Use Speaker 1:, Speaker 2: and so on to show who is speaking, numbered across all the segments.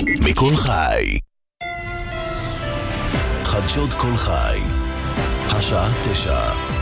Speaker 1: מכל חי. חדשות כל חי. השעה 9.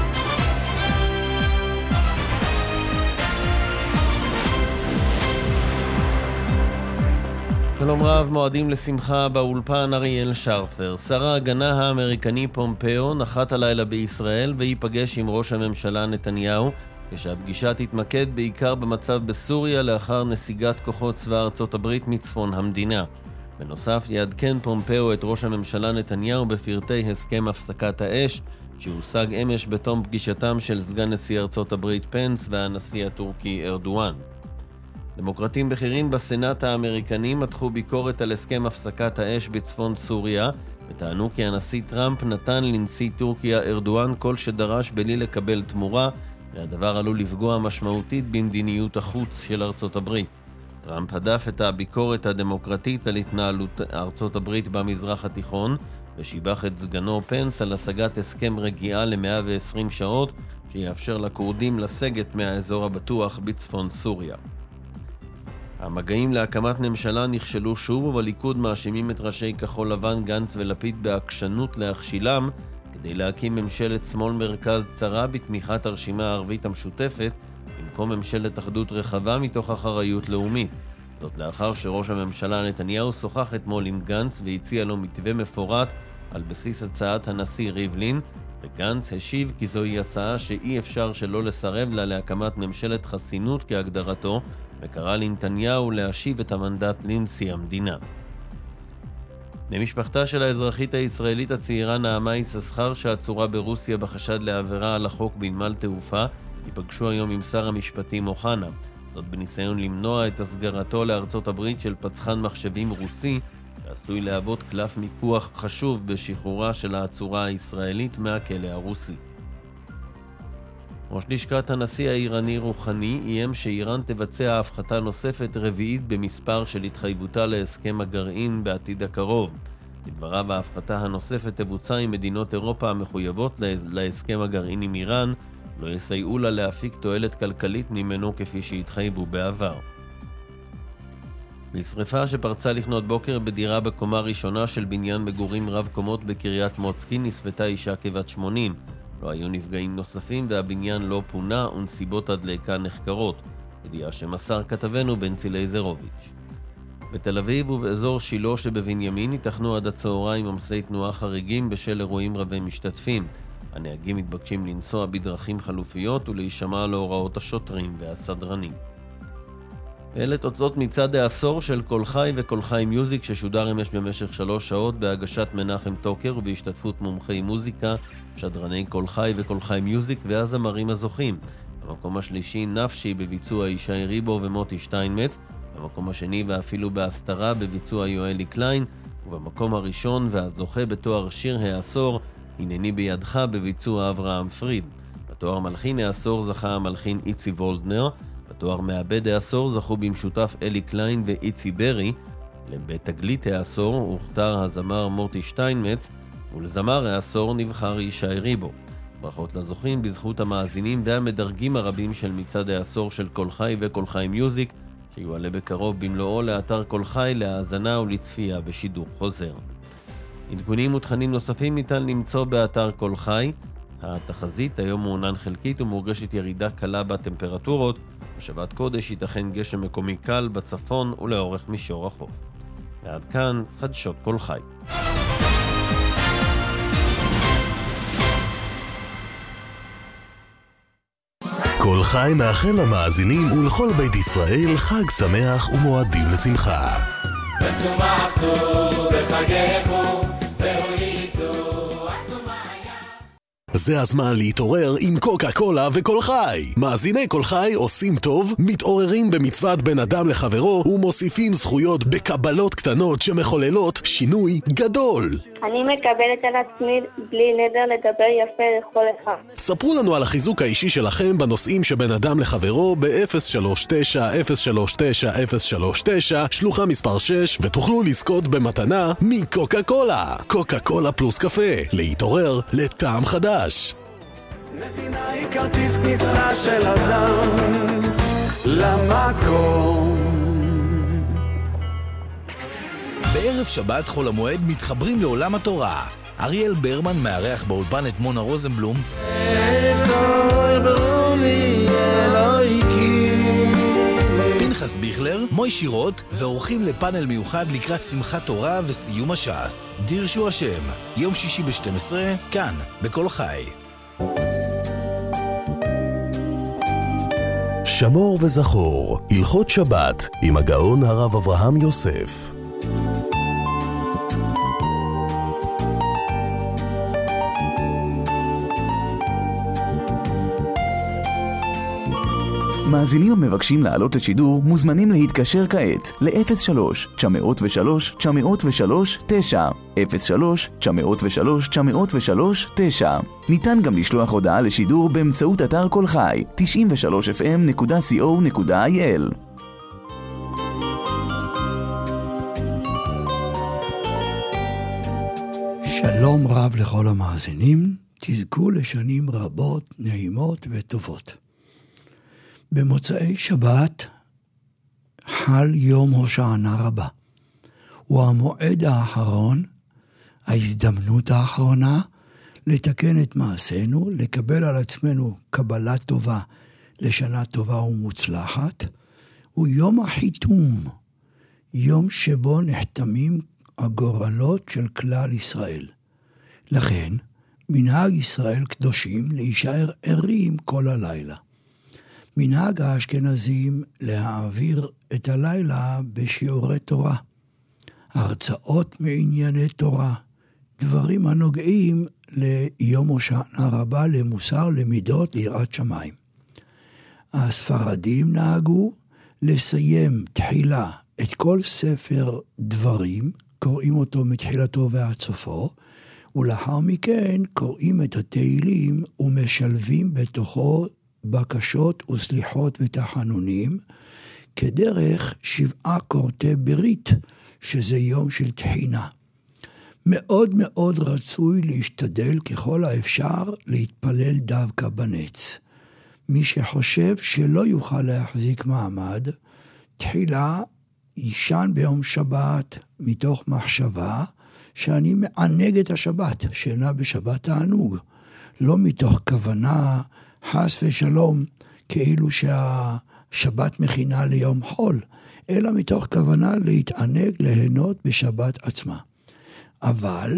Speaker 2: שלום רב, מועדים לשמחה באולפן אריאל שרפר. שר ההגנה האמריקני פומפאו נחת הלילה בישראל ויפגש עם ראש הממשלה נתניהו, כשהפגישה תתמקד בעיקר במצב בסוריה לאחר נסיגת כוחות צבא ארצות הברית מצפון המדינה. בנוסף יעדכן פומפאו את ראש הממשלה נתניהו בפרטי הסכם הפסקת האש שהושג אמש בתום פגישתם של סגן נשיא ארצות הברית פנס והנשיא הטורקי ארדואן. דמוקרטים בכירים בסנאט האמריקני מתחו ביקורת על הסכם הפסקת האש בצפון סוריה, וטענו כי הנשיא טראמפ נתן לנשיא טורקיה ארדואן כל שדרש בלי לקבל תמורה, והדבר עלול לפגוע משמעותית במדיניות החוץ של ארצות הברית. טראמפ הדף את הביקורת הדמוקרטית על התנהלות ארצות הברית במזרח התיכון, ושיבח את סגנו פנס על השגת הסכם רגיעה ל-120 שעות, שיאפשר לכורדים לסגת מהאזור הבטוח בצפון סוריה. המגעים להקמת ממשלה נכשלו שוב, ובליכוד מאשימים את ראשי כחול לבן גנץ ולפיד בעקשנות להכשילם כדי להקים ממשלת שמאל מרכז צרה בתמיכת הרשימה הערבית המשותפת במקום ממשלת אחדות רחבה מתוך אחריות לאומית. זאת לאחר שראש הממשלה נתניהו שוחח אתמול עם גנץ והציע לו מתווה מפורט על בסיס הצעת הנשיא ריבלין, וגנץ השיב כי זוהי הצעה שאי אפשר שלא לסרב לה להקמת ממשלת חסינות כהגדרתו, וקרא לנתניהו להשיב את המנדט לנשיא המדינה. למשפחתה של האזרחית הישראלית הצעירה נעמה יששכר שעצורה ברוסיה בחשד לעבירה על החוק בנמל תעופה, ייפגשו היום עם שר המשפטים אוחנה. זאת בניסיון למנוע את הסגרתו לארצות הברית של פצחן מחשבים רוסי, שעשוי להוות קלף מיקוח חשוב בשחרורה של העצורה הישראלית מהכלא הרוסי. ראש לשכת הנשיא האיראני רוחני איים שאיראן תבצע הפחתה נוספת רביעית במספר של התחייבותה להסכם הגרעין בעתיד הקרוב. לדבריו, ההפחתה הנוספת תבוצע עם מדינות אירופה המחויבות להסכם הגרעין עם איראן, לא יסייעו לה להפיק תועלת כלכלית ממנו כפי שהתחייבו בעבר. בשריפה שפרצה לפנות בוקר בדירה בקומה ראשונה של בניין מגורים רב קומות בקריית מוצקין נספתה אישה כבת 80. לא היו נפגעים נוספים והבניין לא פונה ונסיבות הדלקה נחקרות. ידיעה שמסר כתבנו בן צילי זרוביץ'. בתל אביב ובאזור שילה שבבנימין ייתכנו עד הצהריים עומסי תנועה חריגים בשל אירועים רבי משתתפים. הנהגים מתבקשים לנסוע בדרכים חלופיות ולהישמע להוראות השוטרים והסדרנים. אלה תוצאות מצד העשור של כל חי וכל חי מיוזיק ששודר אמש במשך 3 שעות בהגשת מנחם טוקר ובהשתתפות מומחי מוזיקה, שדרני כל חי וכל חי מיוזיק והזמרים הזוכים. במקום השלישי נפשי בביצוע ישי ריבו ומוטי שטיינמץ, במקום השני ואפילו בהסתרה בביצוע יואלי קליין, ובמקום הראשון והזוכה בתואר שיר העשור הנני בידך בביצוע אברהם פריד. בתואר מלחין העשור זכה המלחין איצי וולדנר, בתואר מעבד העשור זכו במשותף אלי קליין ואיצי ברי, בתגלית העשור הוכתר הזמר מוטי שטיינמץ, ולזמר העשור נבחר ישי ריבו. ברכות לזוכים בזכות המאזינים והמדרגים הרבים של מצד העשור של כל חי וכל חי מיוזיק, שיועלה בקרוב במלואו לאתר כל חי להאזנה ולצפייה בשידור חוזר. עדכונים ותכנים נוספים ניתן למצוא באתר כל חי. התחזית היום מעונן חלקית ומורגשת ירידה קלה בטמפרטורות, בשבת קודש ייתכן גשם מקומי קל בצפון ולאורך מישור החוף. ועד כאן חדשות כל חי.
Speaker 1: כל חי מאחל למאזינים ולכל בית ישראל חג שמח ומועדים לשמחה.
Speaker 3: ושמחתו בחגךו והוליסו
Speaker 1: זה הזמן להתעורר עם קוקה קולה וכל חי. מאזיני כל חי עושים טוב, מתעוררים במצוות בין אדם לחברו ומוסיפים זכויות בקבלות קטנות שמחוללות שינוי גדול.
Speaker 4: אני מקבלת על עצמי בלי נדר לדבר יפה לכל אחד.
Speaker 1: ספרו לנו על החיזוק האישי שלכם בנושאים שבין אדם לחברו ב-039-039-039 שלוחה מספר 6 ותוכלו לזכות במתנה מקוקה קולה. קוקה קולה פלוס קפה. להתעורר לטעם חדש.
Speaker 3: נתינה היא כרטיס כניסה של אדם למקום.
Speaker 5: בערב שבת חול המועד מתחברים לעולם התורה. אריאל ברמן מארח באולפן את מונה רוזנבלום. פנחס ביכלר, מוי שירות, ואורחים לפאנל מיוחד לקראת שמחת תורה וסיום הש"ס. דירשו השם, יום שישי ב-12, כאן, בכל חי.
Speaker 1: שמור וזכור, הלכות שבת, עם הגאון הרב אברהם יוסף.
Speaker 6: מאזינים המבקשים לעלות לשידור מוזמנים להתקשר כעת ל-03-903-903-9 03-903-903-9. ניתן גם לשלוח הודעה לשידור באמצעות אתר כל חי 93fm.co.il.
Speaker 7: שלום רב לכל המאזינים, תזכו לשנים רבות, נעימות וטובות. במוצאי שבת חל יום הושענא רבה. הוא המועד האחרון, ההזדמנות האחרונה, לתקן את מעשינו, לקבל על עצמנו קבלה טובה לשנה טובה ומוצלחת. הוא יום החיתום, יום שבו נחתמים הגורלות של כלל ישראל. לכן, מנהג ישראל קדושים להישאר ערים כל הלילה. מנהג האשכנזים להעביר את הלילה בשיעורי תורה, הרצאות מענייני תורה, דברים הנוגעים ליום הושענא רבה, למוסר, למידות, ליראת שמיים. הספרדים נהגו לסיים תחילה את כל ספר דברים, קוראים אותו מתחילתו ועד סופו, ולאחר מכן קוראים את התהילים ומשלבים בתוכו בקשות וסליחות ותחנונים, כדרך 7 קורטי ברית, שזה יום של תחינה. מאוד מאוד רצוי להשתדל ככל האפשר להתפלל דווקא בנץ. מי שחושב שלא יוכל להחזיק מעמד, תחילה ישן ביום שבת מתוך מחשבה שאני מענג את השבת, שינה בשבת תענוג, לא מתוך כוונה חס ושלום, כאילו שהשבת מכינה ליום חול, אלא מתוך כוונה להתענג, ליהנות בשבת עצמה. אבל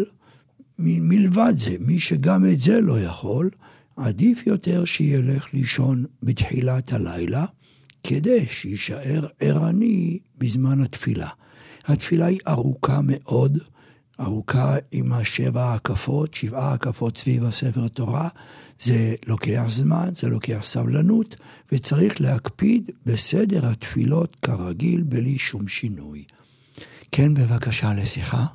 Speaker 7: מלבד זה, מי שגם את זה לא יכול, עדיף יותר שילך לישון בתחילת הלילה, כדי שישאר ערני בזמן התפילה. התפילה היא ארוכה מאוד, ארוכה עם 7 הקפות, 7 הקפות סביב הספר תורה, זה לוקח זמן, זה לוקח סבלנות, וצריך להקפיד בסדר התפילות כרגיל, בלי שום שינוי. כן, בבקשה לשיחה.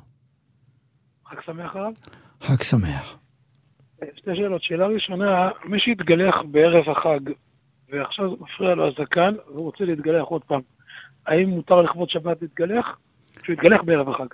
Speaker 8: חג שמח הרב.
Speaker 7: חג שמח.
Speaker 8: שתי שאלות. שאלה ראשונה, מי שהתגלח בערב החג, ועכשיו מפריע לו הזקן, והוא רוצה להתגלח עוד פעם, האם מותר לכבוד שבת להתגלח? שהוא יתגלח בערב החג.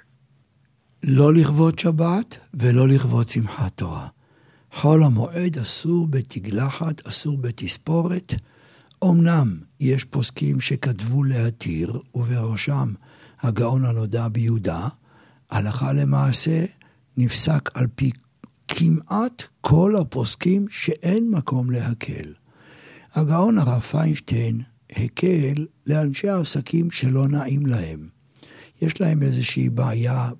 Speaker 7: לא לכבוד שבת ולא לכבוד שמחת תורה. חול המועד אסור בתגלחת, אסור בתספורת. אמנם יש פוסקים שכתבו להתיר, ובראשם הגאון הנודע ביהודה, הלכה למעשה נפסק על פי כמעט כל הפוסקים שאין מקום להקל. הגאון הרב פיינשטיין הקל לאנשי העסקים שלא נעים להם. יש להם איזושהי בעיה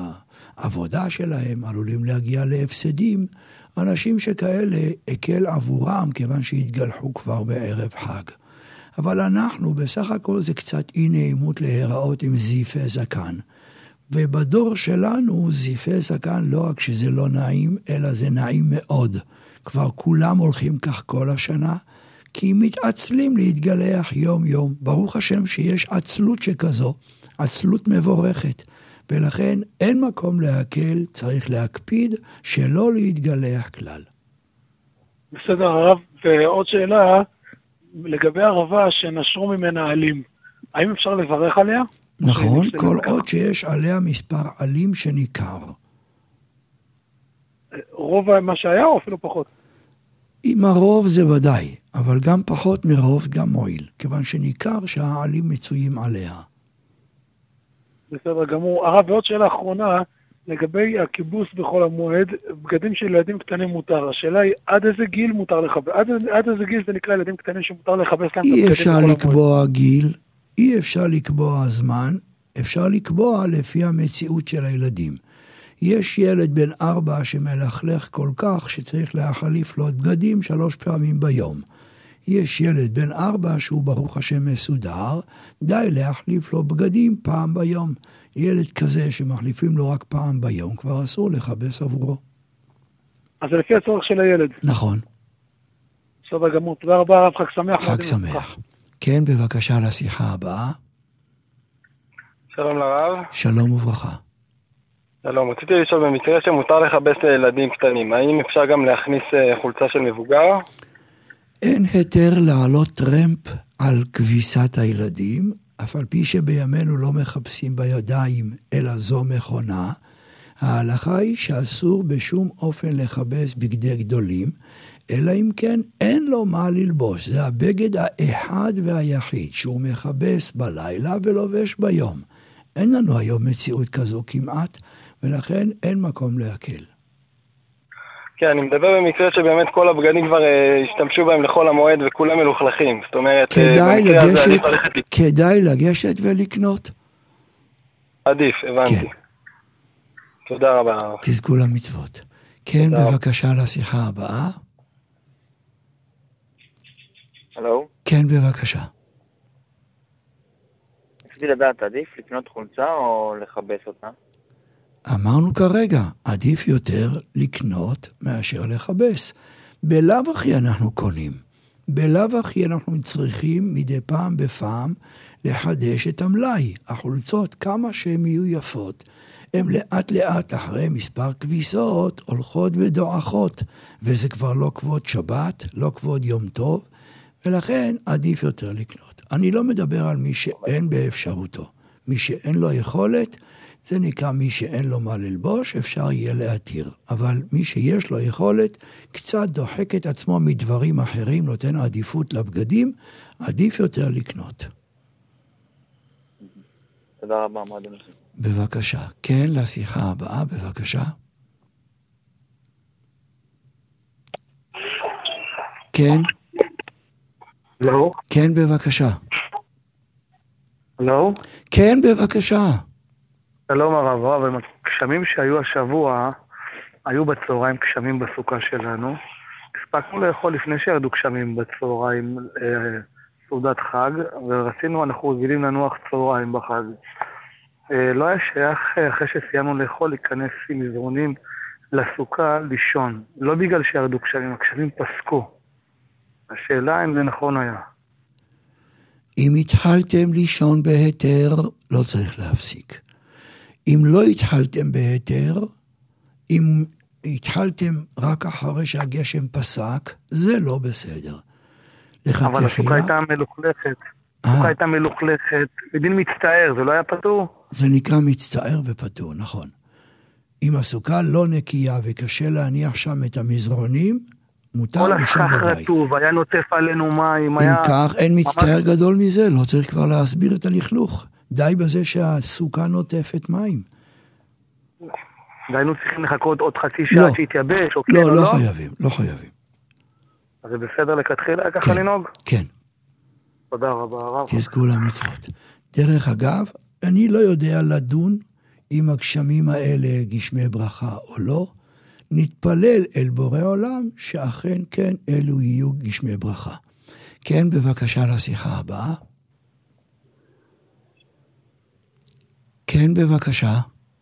Speaker 7: בעבודה שלהם, עלולים להגיע להפסדים. אנשים שכאלה הקל עבורם כיוון שהתגלחו כבר בערב חג. אבל אנחנו בסך הכל זה קצת אי נעימות להיראות עם זיפי זקן. ובדור שלנו זיפי זקן לא רק שזה לא נעים, אלא זה נעים מאוד. כבר כולם הולכים כך כל השנה, כי מתעצלים להתגלח יום יום. ברוך השם שיש עצלות שכזו, עצלות מבורכת. ולכן אין מקום להקל, צריך להקפיד שלא להתגלח כלל.
Speaker 8: בסדר הרב, ועוד שאלה, לגבי ערבה שנשרו ממנה עלים, האם אפשר לברך עליה?
Speaker 7: נכון, כל עוד שיש עליה מספר עלים שניכר.
Speaker 8: רוב מה שהיה או אפילו פחות?
Speaker 7: עם הרוב זה ודאי, אבל גם פחות מרוב גם מועיל, כיוון שניכר שהעלים מצויים עליה.
Speaker 8: בסדר גמור. הרב, ועוד שאלה אחרונה, לגבי הכיבוס בחול המועד, בגדים של ילדים קטנים מותר. השאלה היא, עד איזה גיל מותר לכבס? עד איזה גיל זה נקרא ילדים קטנים שמותר לכבס להם את הבגדים
Speaker 7: אי אפשר
Speaker 8: בחול המועד?
Speaker 7: לקבוע גיל, אי אפשר לקבוע זמן, אפשר לקבוע לפי המציאות של הילדים. יש ילד בן 4 שמלכלך כל כך שצריך להחליף לו את בגדים 3 פעמים ביום. יש ילד בן 4 שהוא ברוך השם מסודר, די להחליף לו בגדים פעם ביום. ילד כזה שמחליפים לו רק פעם ביום, כבר אסור לכבס עבורו.
Speaker 8: אז זה לפי הצורך של הילד.
Speaker 7: נכון.
Speaker 8: בסדר גמור. תודה רבה, הרב, חג שמח.
Speaker 7: חג שמח. כן, בבקשה לשיחה הבאה.
Speaker 9: שלום לרב.
Speaker 7: שלום וברכה.
Speaker 9: שלום, רציתי לשאול, במקרה שמותר לכבס לילדים קטנים, האם אפשר גם להכניס חולצה של מבוגר?
Speaker 7: אין היתר לעלות טרמפ על כביסת הילדים, אף על פי שבימינו לא מחפשים בידיים, אלא זו מכונה. ההלכה היא שאסור בשום אופן לכבס בגדי גדולים, אלא אם כן אין לו מה ללבוש. זה הבגד האחד והיחיד שהוא מכבס בלילה ולובש ביום. אין לנו היום מציאות כזו כמעט, ולכן אין מקום להקל.
Speaker 9: כן, אני מדבר במקרה שבאמת כל הבגדים כבר השתמשו בהם לכל המועד וכולם מלוכלכים. זאת אומרת,
Speaker 7: כדאי לגשת ולקנות.
Speaker 9: עדיף, הבנתי.
Speaker 7: כן.
Speaker 9: תודה רבה.
Speaker 7: תזכו למצוות. כן, בבקשה לשיחה הבאה.
Speaker 10: הלו?
Speaker 7: כן, בבקשה.
Speaker 10: רציתי לדעת, עדיף לקנות חולצה או לכבס אותה?
Speaker 7: אמרנו כרגע, עדיף יותר לקנות מאשר לכבס. בלאו הכי אנחנו קונים. בלאו הכי אנחנו צריכים מדי פעם בפעם לחדש את המלאי. החולצות, כמה שהן יהיו יפות, הן לאט לאט אחרי מספר כביסות הולכות ודועכות. וזה כבר לא כבוד שבת, לא כבוד יום טוב, ולכן עדיף יותר לקנות. אני לא מדבר על מי שאין באפשרותו. מי שאין לו יכולת, זה נקרא מי שאין לו מה ללבוש, אפשר יהיה להתיר. אבל מי שיש לו יכולת, קצת דוחק את עצמו מדברים אחרים, נותן עדיפות לבגדים, עדיף יותר לקנות.
Speaker 10: תודה רבה, מה אדוני?
Speaker 7: בבקשה. כן, לשיחה הבאה, בבקשה. כן.
Speaker 8: לא.
Speaker 7: כן, בבקשה.
Speaker 8: לא.
Speaker 7: כן, בבקשה.
Speaker 8: שלום הרב, הגשמים שהיו השבוע, היו בצהריים גשמים בסוכה שלנו. הספקנו לאכול לפני שירדו גשמים בצהריים סעודת חג, ורצינו, אנחנו רגילים לנוח צהריים בחג. לא היה שייך אחרי שסיימנו לאכול להיכנס עם מזרונים לסוכה לישון. לא בגלל שירדו גשמים, הגשמים פסקו. השאלה אם זה נכון היה.
Speaker 7: אם התחלתם לישון בהיתר, לא צריך להפסיק. אם לא התחלתם בהיתר, אם התחלתם רק אחרי שהגשם פסק, זה לא בסדר.
Speaker 8: אבל הסוכה הייתה מלוכלכת. הסוכה הייתה מלוכלכת. בדין מצטער, זה לא היה פטור?
Speaker 7: זה נקרא מצטער ופטור, נכון. אם הסוכה לא נקייה וקשה להניח שם את המזרונים, מותר לישון בבית.
Speaker 8: כל השח רטוב, היה נוטף עלינו מים.
Speaker 7: אם כך, אין מצטער גדול מזה, לא צריך כבר להסביר את הלכלוך. די בזה שהסוכה נוטפת מים.
Speaker 8: והיינו צריכים לחכות עוד חצי שעה שהתייבש, או כן או לא?
Speaker 7: לא חייבים, לא חייבים.
Speaker 8: אז זה בסדר לכתחילה ככה לנהוג?
Speaker 7: כן.
Speaker 8: תודה רבה, הרב.
Speaker 7: תזכו למצוות. דרך אגב, אני לא יודע לדון אם הגשמים האלה גשמי ברכה או לא. נתפלל אל בורא עולם שאכן כן אלו יהיו גשמי ברכה. כן, בבקשה לשיחה הבאה. כן, בבקשה.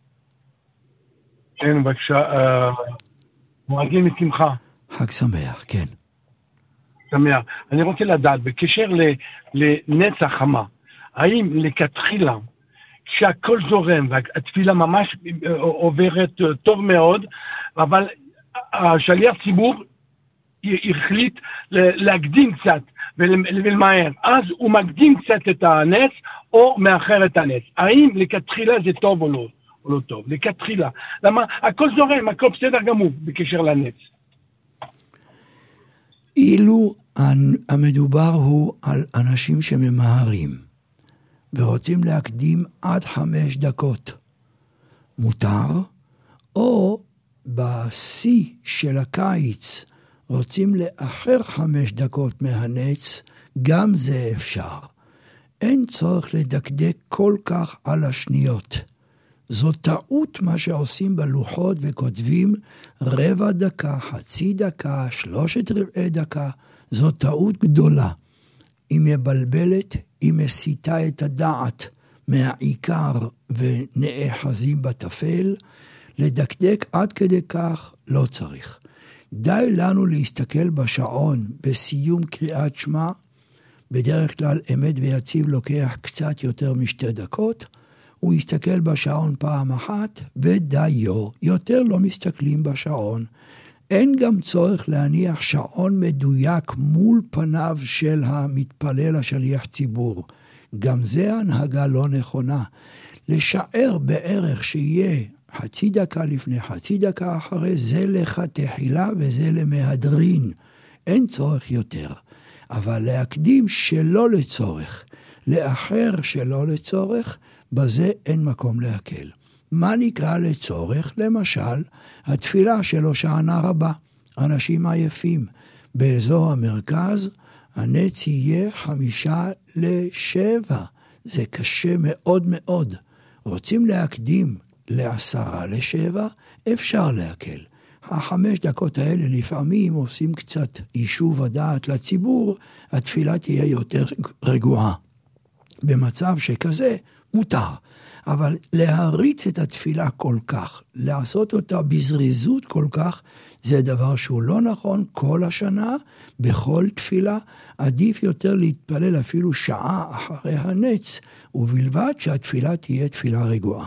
Speaker 8: כן, בבקשה. מועדים משמחה.
Speaker 7: חג שמח, כן.
Speaker 8: שמח. אני רוצה לדעת, בקשר לנץ החמה, האם לכתחילה, כשהכל זורם והתפילה ממש עוברת טוב מאוד, אבל השליח ציבור החליט להקדים קצת ולמהר. אז הוא מקדים קצת את הנץ או מאחר את הנץ. האם לכתחילה זה טוב או לא טוב? לכתחילה. למה? הכל זורם, הכל בסדר גמור בקשר לנץ.
Speaker 7: אילו המדובר הוא על אנשים שממהרים, ורוצים להקדים עד 5 דקות. מותר, או בשיא של הקיץ רוצים לאחר 5 דקות מהנץ, גם זה אפשר. אין צורך לדקדק כל כך על השניות. זו טעות מה שעושים בלוחות וכותבים 15 דקה, חצי דקה, 3/4 דקה. זו טעות גדולה. היא מבלבלת, היא מסיטה את הדעת מהעיקר ונאחזים בתפל. לדקדק עד כדי כך לא צריך. די לנו להסתכל בשעון בסיום קריאת שמע, בדרך כלל אמת ויציב לוקח קצת יותר מ2 דקות, הוא יסתכל בשעון פעם אחת ודיו, יותר לא מסתכלים בשעון. אין גם צורך להניח שעון מדויק מול פניו של המתפלל השליח ציבור. גם זה הנהגה לא נכונה. לשער בערך שיהיה חצי דקה לפני, חצי דקה אחרי, זה לכתחילה וזה למהדרין. אין צורך יותר. אבל להקדים שלא לצורך, לאחר שלא לצורך, בזה אין מקום להקל. מה נקרא לצורך? למשל, התפילה של הושענא רבה. אנשים עייפים. באזור המרכז, הנץ יהיה 6:55. זה קשה מאוד מאוד. רוצים להקדים 6:50, אפשר להקל. 5 דקות האלה לפעמים עושים קצת יישוב הדעת לציבור, התפילה תהיה יותר רגועה. במצב שכזה מותר. אבל להריץ את התפילה כל כך, לעשות אותה בזריזות כל כך, זה דבר שהוא לא נכון כל השנה, בכל תפילה. עדיף יותר להתפלל אפילו שעה אחרי הנץ, ובלבד שהתפילה תהיה תפילה רגועה.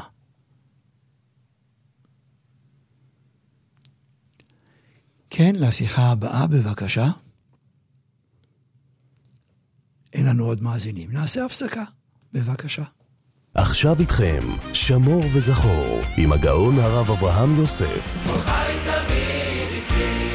Speaker 7: כן, לשיחה הבאה בבקשה. אין לנו עוד מאזינים. נעשה הפסקה, בבקשה.
Speaker 1: עכשיו איתכם, שמור וזכור, עם הגאון הרב אברהם יוסף.
Speaker 3: חי תמיד איתי.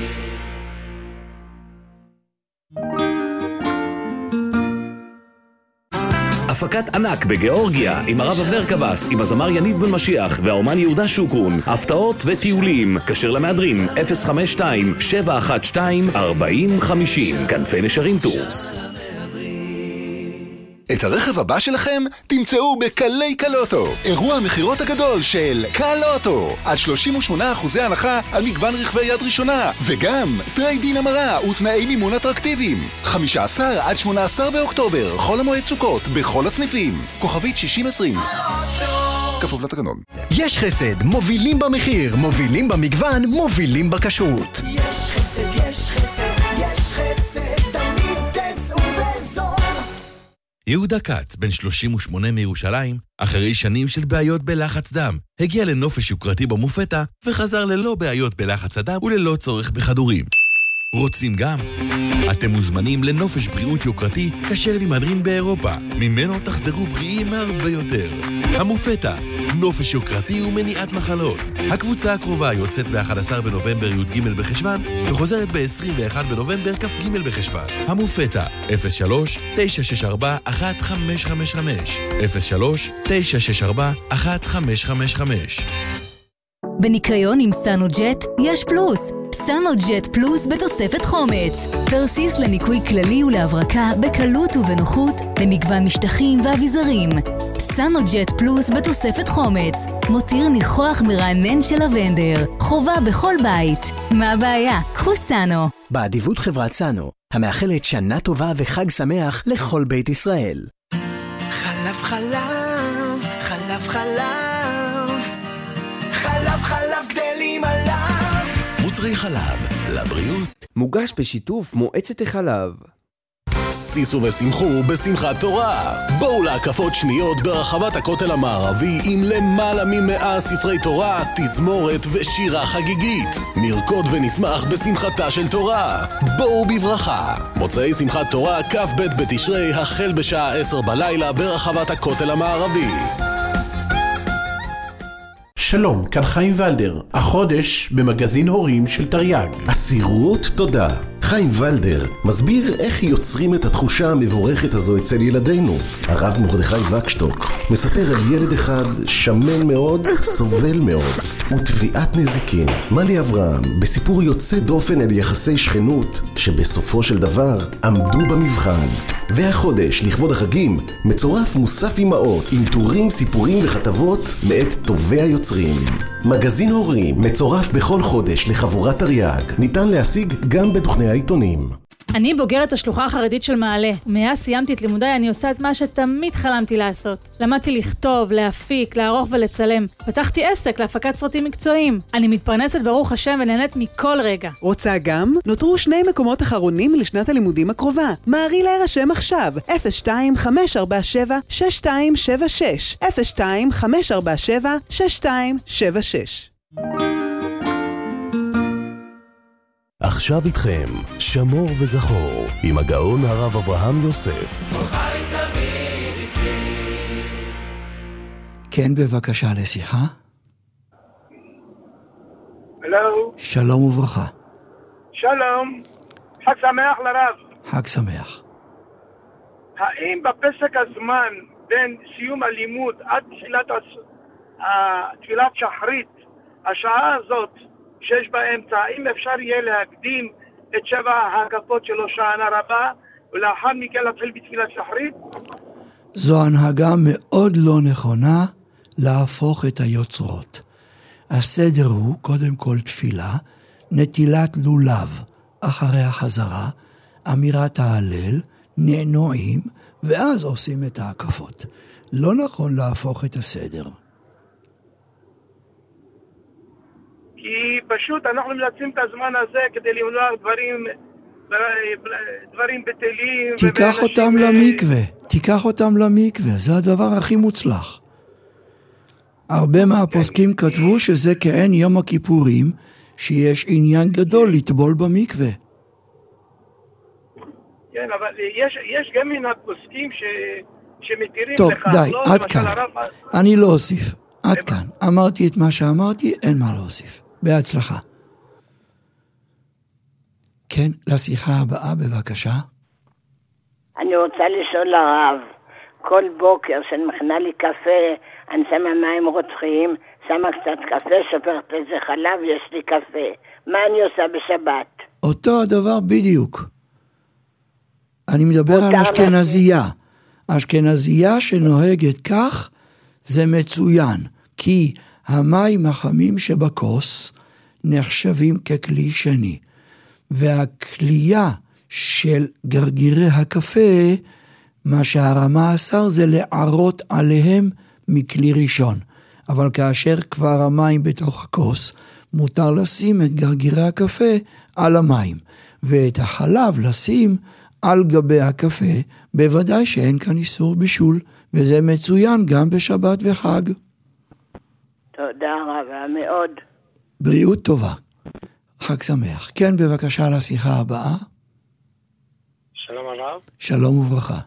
Speaker 11: הפקת ענק בגיאורגיה עם הרב אבנר קבס, עם הזמר יניב בן משיח והאומן יהודה שוקרון. הפתעות וטיולים. קשר למהדרין 052-712-4050. כנפי נשרים טורס.
Speaker 12: את הרכב הבא שלכם תמצאו בקלי קלוטו, אירוע המחירות הגדול של קלוטו. עד 38% הנחה על מגוון רכבי יד ראשונה, וגם טריידין המרה ותנאי מימון אטרקטיביים. 15 עד 18 באוקטובר, חול המועד סוכות, בכל הסניפים. כוכבית 6020. כפוף לתקנון.
Speaker 13: יש חסד, מובילים במחיר, מובילים במגוון, מובילים בכשרות.
Speaker 3: יש חסד, יש חסד, יש חסד, תמיד תצאו בזול.
Speaker 14: יהודה כץ, בן 38 מירושלים, אחרי שנים של בעיות בלחץ דם, הגיע לנופש יוקרתי במופתה וחזר ללא בעיות בלחץ הדם וללא צורך בכדורים. רוצים גם? אתם מוזמנים לנופש בריאות יוקרתי כשר למהדרין באירופה. ממנו תחזרו בריאים הרבה יותר. המופתה, נופש יוקרתי ומניעת מחלות. הקבוצה הקרובה יוצאת ב-11 בנובמבר י"ג בחשוון וחוזרת ב-21 בנובמבר כ"ג בחשוון. המופתה 03-964-1555 03-964-1555.
Speaker 15: בניקיון עם סנוג'ט יש פלוס. סנוג'ט פלוס בתוספת חומץ. תרסיס לניקוי כללי ולהברקה בקלות ובנוחות למגוון משטחים ואביזרים. סנוג'ט פלוס בתוספת חומץ. מותיר ניחוח מרענן של לבנדר. חובה בכל בית. מה הבעיה? קחו סנו.
Speaker 13: באדיבות חברת סנו, המאחלת שנה טובה וחג שמח לכל בית ישראל.
Speaker 3: חלב חלב, חלב חלב, חלב חלב גדלים עליו.
Speaker 1: מוצרי חלב, לבריאות.
Speaker 16: מוגש בשיתוף מועצת החלב.
Speaker 1: סיסו ושמחו בשמחת תורה. בואו להקפות שניות ברחבת הכותל המערבי עם למעלה מ100 ספרי תורה, תזמורת ושירה חגיגית. נרקוד ונשמח בשמחתה של תורה. בואו בברכה. מוצאי שמחת תורה כ"ב בתשרי החל בשעה 10 בלילה ברחבת הכותל המערבי.
Speaker 17: שלום, כאן חיים ולדר. החודש במגזין הורים של תרי"ג.
Speaker 18: אסירות תודה.
Speaker 1: חיים ולדר מסביר איך יוצרים את התחושה המבורכת הזו אצל ילדינו. הרב מרדכי וקשטוק מספר על ילד אחד שמן מאוד, סובל מאוד, וטביעת נזיקין. מלי אברהם בסיפור יוצא דופן על יחסי שכנות שבסופו של דבר עמדו במבחן. והחודש לכבוד החגים מצורף מוסף אמאות עם טורים, סיפורים וכתבות מאת טובי היוצרים. מגזין הורים מצורף בכל חודש לחבורת תרי"ג, ניתן להשיג גם בתוכני העיתונים.
Speaker 17: אני בוגרת השלוחה החרדית של מעלה. מאז סיימתי את לימודיי אני עושה את מה שתמיד חלמתי לעשות. למדתי לכתוב, להפיק, לערוך ולצלם. פתחתי עסק להפקת סרטים מקצועיים. אני מתפרנסת ברוך השם ונהנית מכל רגע.
Speaker 18: רוצה גם? נותרו 2 מקומות אחרונים לשנת הלימודים הקרובה. מערי להירשם עכשיו. 02-547-6276 02-547-6276.
Speaker 1: עכשיו איתכם, שמור וזכור, עם הגאון הרב אברהם יוסף.
Speaker 7: כן, בבקשה לשיחה.
Speaker 8: הלו.
Speaker 7: שלום וברכה.
Speaker 8: שלום. חג שמח לרב.
Speaker 7: חג שמח.
Speaker 8: האם בפסק הזמן בין סיום הלימוד עד תחילת תפילת שחרית, השעה הזאת שיש באמצע, האם אפשר יהיה להקדים את 7 ההקפות של הושענא רבה ולאחר מכן להתחיל בתפילת שחרית?
Speaker 7: זו הנהגה מאוד לא נכונה להפוך את היוצרות. הסדר הוא קודם כל תפילה, נטילת לולב אחרי החזרה, אמירת ההלל, נענועים, ואז עושים את ההקפות. לא נכון להפוך את הסדר.
Speaker 8: כי פשוט אנחנו מנצלים את הזמן הזה כדי למנוע דברים בטלים.
Speaker 7: תיקח אותם למקווה, תיקח אותם למקווה, זה הדבר הכי מוצלח. הרבה מהפוסקים כתבו שזה כעין יום הכיפורים, שיש עניין גדול לטבול במקווה.
Speaker 8: כן, אבל יש גם מן הפוסקים שמתירים
Speaker 7: טוב,
Speaker 8: לך.
Speaker 7: טוב, די, עד כאן. אני לא אוסיף. עד כאן. אמרתי את מה שאמרתי, אין מה להוסיף. בהצלחה. כן, לשיחה הבאה, בבקשה.
Speaker 19: אני רוצה לשאול הרב, כל בוקר שאני מכינה לי קפה, אני שמה מים רוצחיים, שמה קצת קפה, שופכת איזה חלב, יש לי קפה. מה אני עושה בשבת?
Speaker 7: אותו הדבר בדיוק. אני מדבר על אשכנזייה. אשכנזייה שנוהגת כך, זה מצוין. כי המים החמים שבכוס נחשבים ככלי שני. והכלייה של גרגירי הקפה, מה שהרמה אסר זה לערות עליהם מכלי ראשון. אבל כאשר כבר המים בתוך הכוס, מותר לשים את גרגירי הקפה על המים. ואת החלב לשים על גבי הקפה, בוודאי שאין כאן איסור בישול, וזה מצוין גם בשבת וחג.
Speaker 19: תודה רבה מאוד.
Speaker 7: בריאות טובה. חג שמח. כן, בבקשה לשיחה הבאה.
Speaker 20: שלום הרב.
Speaker 7: שלום וברכה.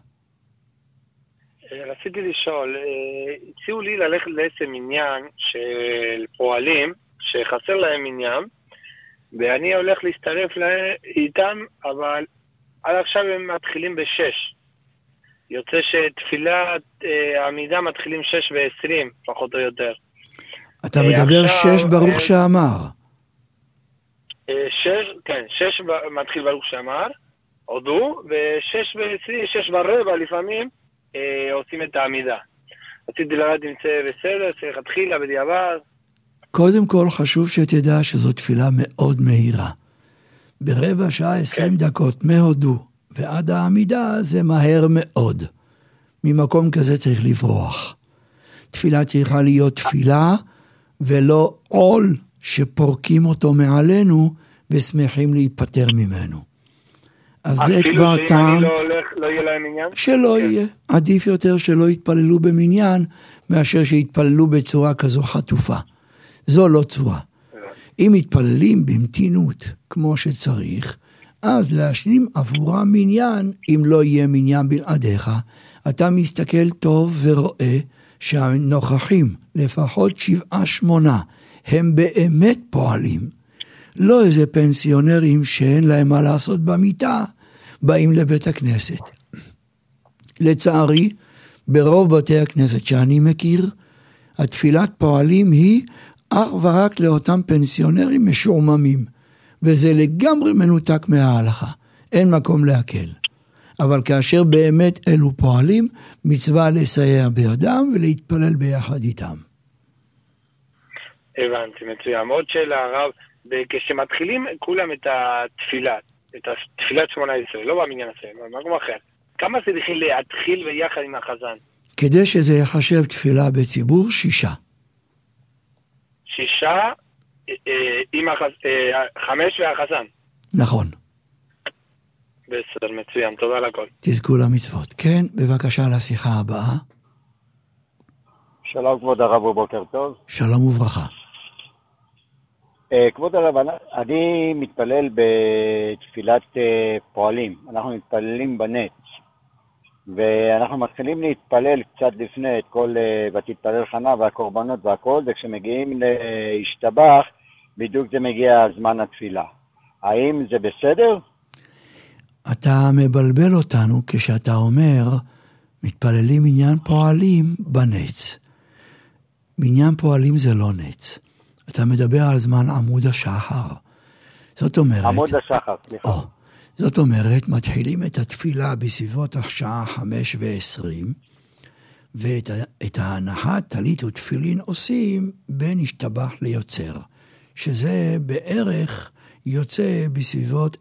Speaker 20: רציתי לשאול, הציעו לי ללכת לאיזה מניין של פועלים שחסר להם מניין, ואני הולך להצטרף איתם, אבל עד עכשיו הם מתחילים ב6. יוצא שתפילת העמידה מתחילים 6:20, פחות או יותר.
Speaker 7: אתה מדבר 6 ברוך שאמר.
Speaker 20: 6, כן, 6 מתחיל ברוך שאמר, הודו, ו6:20, 6:15 לפעמים עושים את העמידה. רציתי לדעת אם זה בסדר, צריך להתחילה בדיעבד.
Speaker 7: קודם כל חשוב שתדע שזו תפילה מאוד מהירה. ברבע שעה 20 דקות מהודו ועד העמידה זה מהר מאוד. ממקום כזה צריך לברוח. תפילה צריכה להיות תפילה ולא עול שפורקים אותו מעלינו ושמחים להיפטר ממנו. אז זה כבר טעם
Speaker 20: לא יהיה להם עניין?
Speaker 7: שלא יהיה. עדיף יותר שלא יתפללו במניין מאשר שיתפללו בצורה כזו חטופה. זו לא צורה. אם מתפללים במתינות כמו שצריך, אז להשלים עבורם מניין, אם לא יהיה מניין בלעדיך, אתה מסתכל טוב ורואה שהנוכחים, לפחות 7-8, הם באמת פועלים. לא איזה פנסיונרים שאין להם מה לעשות במיטה, באים לבית הכנסת. לצערי, ברוב בתי הכנסת שאני מכיר, התפילת פועלים היא אך ורק לאותם פנסיונרים משועממים, וזה לגמרי מנותק מההלכה, אין מקום להקל. אבל כאשר באמת אלו פועלים, מצווה לסייע בידם ולהתפלל ביחד איתם.
Speaker 20: הבנתי, מצוין. עוד שאלה, הרב, כשמתחילים כולם את התפילה, את תפילת 18, לא במניין הזה, במקום אחר, כמה זה צריכים להתחיל ביחד עם החזן?
Speaker 7: כדי שזה יחשב תפילה בציבור, 6.
Speaker 20: 6 עם 5 והחזן.
Speaker 7: נכון.
Speaker 20: בסדר, מצוין, תודה לכל.
Speaker 7: תזכו למצוות. כן, בבקשה לשיחה הבאה.
Speaker 21: שלום כבוד הרב ובוקר טוב.
Speaker 7: שלום וברכה.
Speaker 21: כבוד הרב, אני מתפלל בתפילת פועלים. אנחנו מתפללים בנץ. ואנחנו מתחילים להתפלל קצת לפני את כל ותתפלל חנה והקורבנות והכל, וכשמגיעים להשתבח, בדיוק זה מגיע זמן התפילה. האם זה בסדר?
Speaker 7: אתה מבלבל אותנו כשאתה אומר, מתפללים מניין פועלים בנץ. מניין פועלים זה לא נץ. אתה מדבר על זמן עמוד השחר. זאת אומרת...
Speaker 21: עמוד השחר, סליחה.
Speaker 7: זאת אומרת, מתחילים את התפילה בסביבות השעה 5:20, ואת ההנחת טלית ותפילין עושים בין השתבח ליוצר, שזה בערך יוצא בסביבות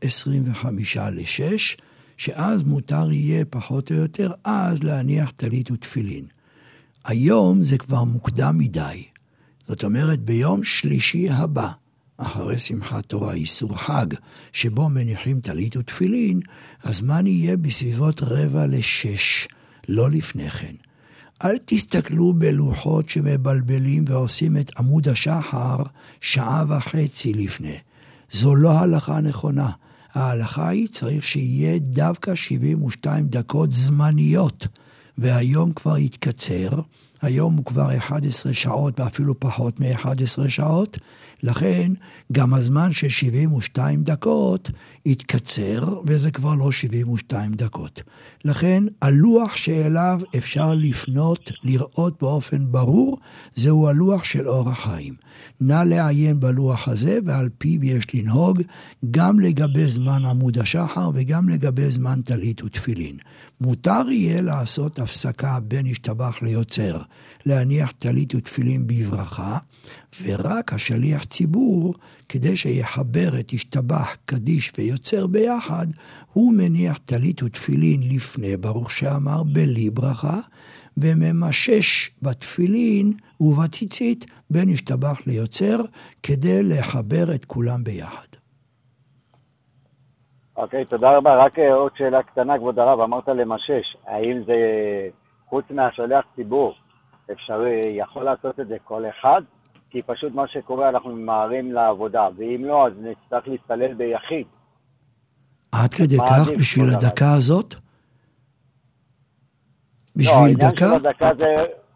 Speaker 7: 5:55, שאז מותר יהיה פחות או יותר אז להניח טלית ותפילין. היום זה כבר מוקדם מדי. זאת אומרת, ביום שלישי הבא, אחרי שמחת תורה, איסור חג, שבו מניחים טלית ותפילין, הזמן יהיה בסביבות 5:45, לא לפני כן. אל תסתכלו בלוחות שמבלבלים ועושים את עמוד השחר 1.5 שעות לפני. זו לא הלכה נכונה. ההלכה היא צריך שיהיה דווקא 72 דקות זמניות, והיום כבר יתקצר, היום הוא כבר 11 שעות ואפילו פחות מ-11 שעות, לכן גם הזמן של 72 דקות יתקצר, וזה כבר לא 72 דקות. לכן הלוח שאליו אפשר לפנות, לראות באופן ברור, זהו הלוח של אור החיים. נא לעיין בלוח הזה, ועל פיו יש לנהוג גם לגבי זמן עמוד השחר וגם לגבי זמן טלית ותפילין. מותר יהיה לעשות הפסקה בין השתבח ליוצר, להניח טלית ותפילין בברכה, ורק השליח ציבור, כדי שיחבר את השתבח, קדיש ויוצר ביחד, הוא מניח טלית ותפילין לפני ברוך שאמר בלי ברכה, וממשש בתפילין ובציצית בין השתבח ליוצר, כדי לחבר את כולם ביחד.
Speaker 21: אוקיי, תודה רבה. רק עוד שאלה קטנה, כבוד הרב, אמרת למשש, האם זה חוץ מהשליח ציבור, אפשרי, יכול לעשות את זה כל אחד? כי פשוט מה שקורה, אנחנו ממהרים לעבודה, ואם לא, אז נצטרך להתפלל ביחיד.
Speaker 7: עד כדי כך בשביל הדקה הזאת?
Speaker 21: בשביל דקה? לא, העניין של הדקה זה...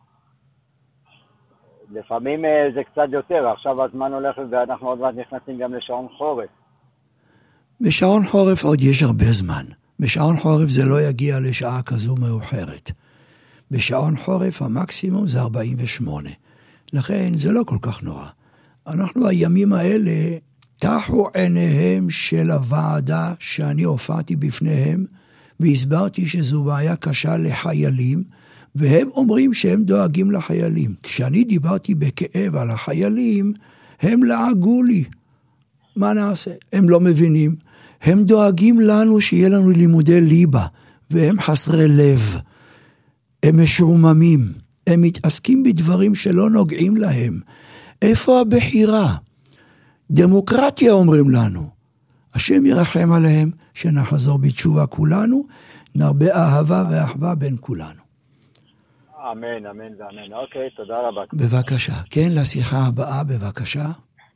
Speaker 21: לפעמים זה קצת יותר, עכשיו הזמן הולך ואנחנו עוד מעט נכנסים גם לשעון חורף.
Speaker 7: בשעון חורף עוד יש הרבה זמן. בשעון חורף זה לא יגיע לשעה כזו מאוחרת. בשעון חורף המקסימום זה 48. לכן זה לא כל כך נורא. אנחנו הימים האלה, תחו עיניהם של הוועדה שאני הופעתי בפניהם, והסברתי שזו בעיה קשה לחיילים, והם אומרים שהם דואגים לחיילים. כשאני דיברתי בכאב על החיילים, הם לעגו לי. מה נעשה? הם לא מבינים. הם דואגים לנו שיהיה לנו לימודי ליבה, והם חסרי לב. הם משועממים. הם מתעסקים בדברים שלא נוגעים להם. איפה הבחירה? דמוקרטיה אומרים לנו. השם ירחם עליהם, שנחזור בתשובה כולנו, נרבה אהבה ואחווה בין כולנו.
Speaker 21: אמן, אמן ואמן. אוקיי, תודה רבה.
Speaker 7: בבקשה. כן, לשיחה הבאה, בבקשה.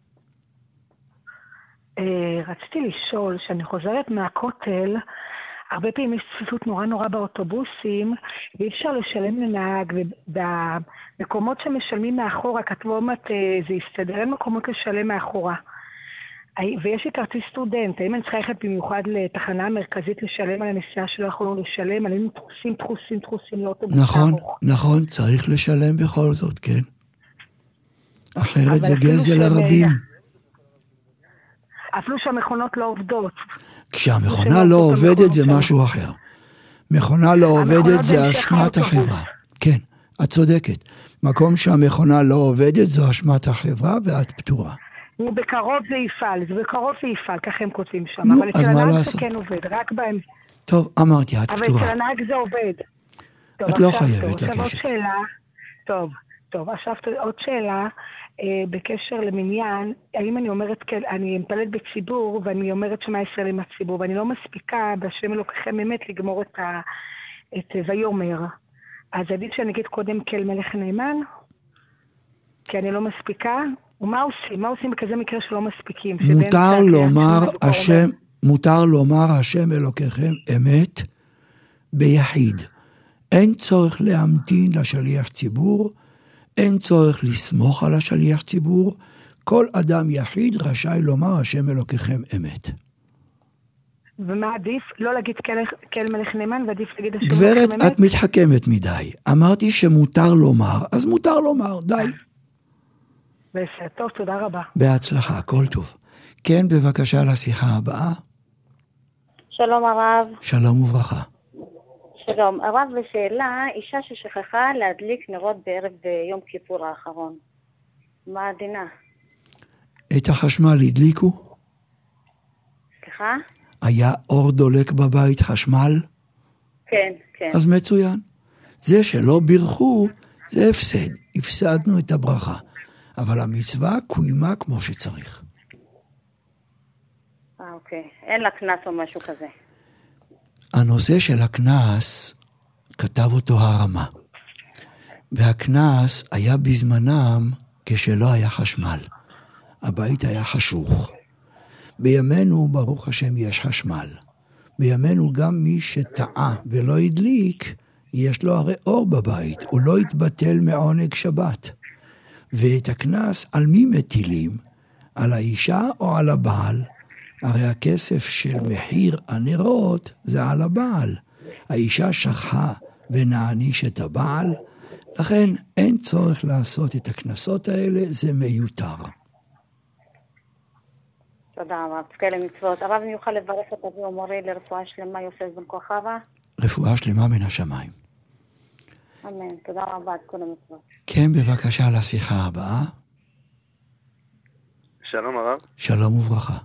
Speaker 22: רציתי לשאול, שאני חוזרת מהכותל, הרבה פעמים יש צפיפות נורא באוטובוסים, ואי אפשר לשלם לנהג, ובמקומות שמשלמים מאחורה, כתבו אומרת, זה יסתדר, אין מקומות לשלם מאחורה. ויש לי כרטיס סטודנט, האם אני צריכה ללכת במיוחד לתחנה המרכזית לשלם על הנסיעה שלא יכולנו לשלם, עלינו תחוסים לאוטובוס.
Speaker 7: נכון, צריך לשלם בכל זאת, כן. אחרת זה גזל הרבים.
Speaker 22: אפילו שהמכונות לא עובדות.
Speaker 7: כשהמכונה לא עובדת זה משהו אחר. מכונה לא עובדת זה אשמת החברה. כן, את צודקת. מקום שהמכונה לא עובדת זו אשמת החברה ואת פטורה.
Speaker 22: בקרוב זה יפעל, ככה הם כותבים שם.
Speaker 7: נו,
Speaker 22: אבל
Speaker 7: אז מה
Speaker 22: הנהג
Speaker 7: לעשות?
Speaker 22: זה כן עובד, רק בהם.
Speaker 7: טוב, אמרתי, את פטורה.
Speaker 22: אבל אצל הנהג זה עובד.
Speaker 7: את לא חייבת לגשת.
Speaker 22: טוב, עכשיו עוד שאלה, בקשר למניין, האם אני אומרת, אני מתפללת בציבור, ואני אומרת שמה ישראל עם הציבור, ואני לא מספיקה בשם אלוקיכם אמת לגמור את ויאמר. אז עדיף שאני אגיד קודם כל מלך נאמן? כי אני לא מספיקה? ומה עושים? מה עושים בכזה מקרה שלא מספיקים?
Speaker 7: מותר לומר השם אלוקיכם אמת ביחיד. אין צורך להמתין לשליח ציבור, אין צורך לסמוך על השליח ציבור, כל אדם יחיד רשאי לומר השם אלוקיכם אמת.
Speaker 22: ומה עדיף? לא להגיד כל מלך נאמן, ועדיף להגיד השם אלוקיכם אמת?
Speaker 7: גברת, את מתחכמת מדי. אמרתי שמותר לומר, אז מותר לומר, די.
Speaker 22: בסדר, טוב, תודה רבה.
Speaker 7: בהצלחה, כל טוב. כן, בבקשה לשיחה הבאה.
Speaker 2: שלום הרב.
Speaker 7: שלום וברכה.
Speaker 2: שלום, הרב בשאלה, אישה ששכחה להדליק נרות בערב יום כיפור האחרון. מה הדינה?
Speaker 7: את החשמל הדליקו?
Speaker 2: סליחה?
Speaker 7: היה אור דולק בבית חשמל?
Speaker 2: כן, כן.
Speaker 7: אז מצוין. זה שלא בירכו, זה הפסד. הפסדנו את הברכה. אבל המצווה קוימה כמו שצריך.
Speaker 2: אוקיי. אין לה כנס או משהו כזה.
Speaker 7: הנושא של הכנס, כתב אותו הרמה. והכנס היה בזמנם כשלא היה חשמל. הבית היה חשוך. בימינו, ברוך השם, יש חשמל. בימינו גם מי שטעה ולא הדליק, יש לו הרי אור בבית. הוא לא יתבטל מעונג שבת. ואת הכנס על מי מטילים? על האישה או על הבעל? הרי הכסף של מחיר הנרות זה על הבעל. האישה שכחה ונעניש את הבעל, לכן אין צורך לעשות את הכנסות האלה, זה מיותר.
Speaker 2: תודה רב, תזכה למצוות. הרב אני יוכל לברך את אבי ומורי לרפואה שלמה יוסף בן כוכבא?
Speaker 7: רפואה שלמה מן השמיים.
Speaker 2: אמן, תודה רבה, את כל המצוות.
Speaker 7: כן, בבקשה לשיחה הבאה.
Speaker 4: שלום הרב.
Speaker 7: שלום וברכה.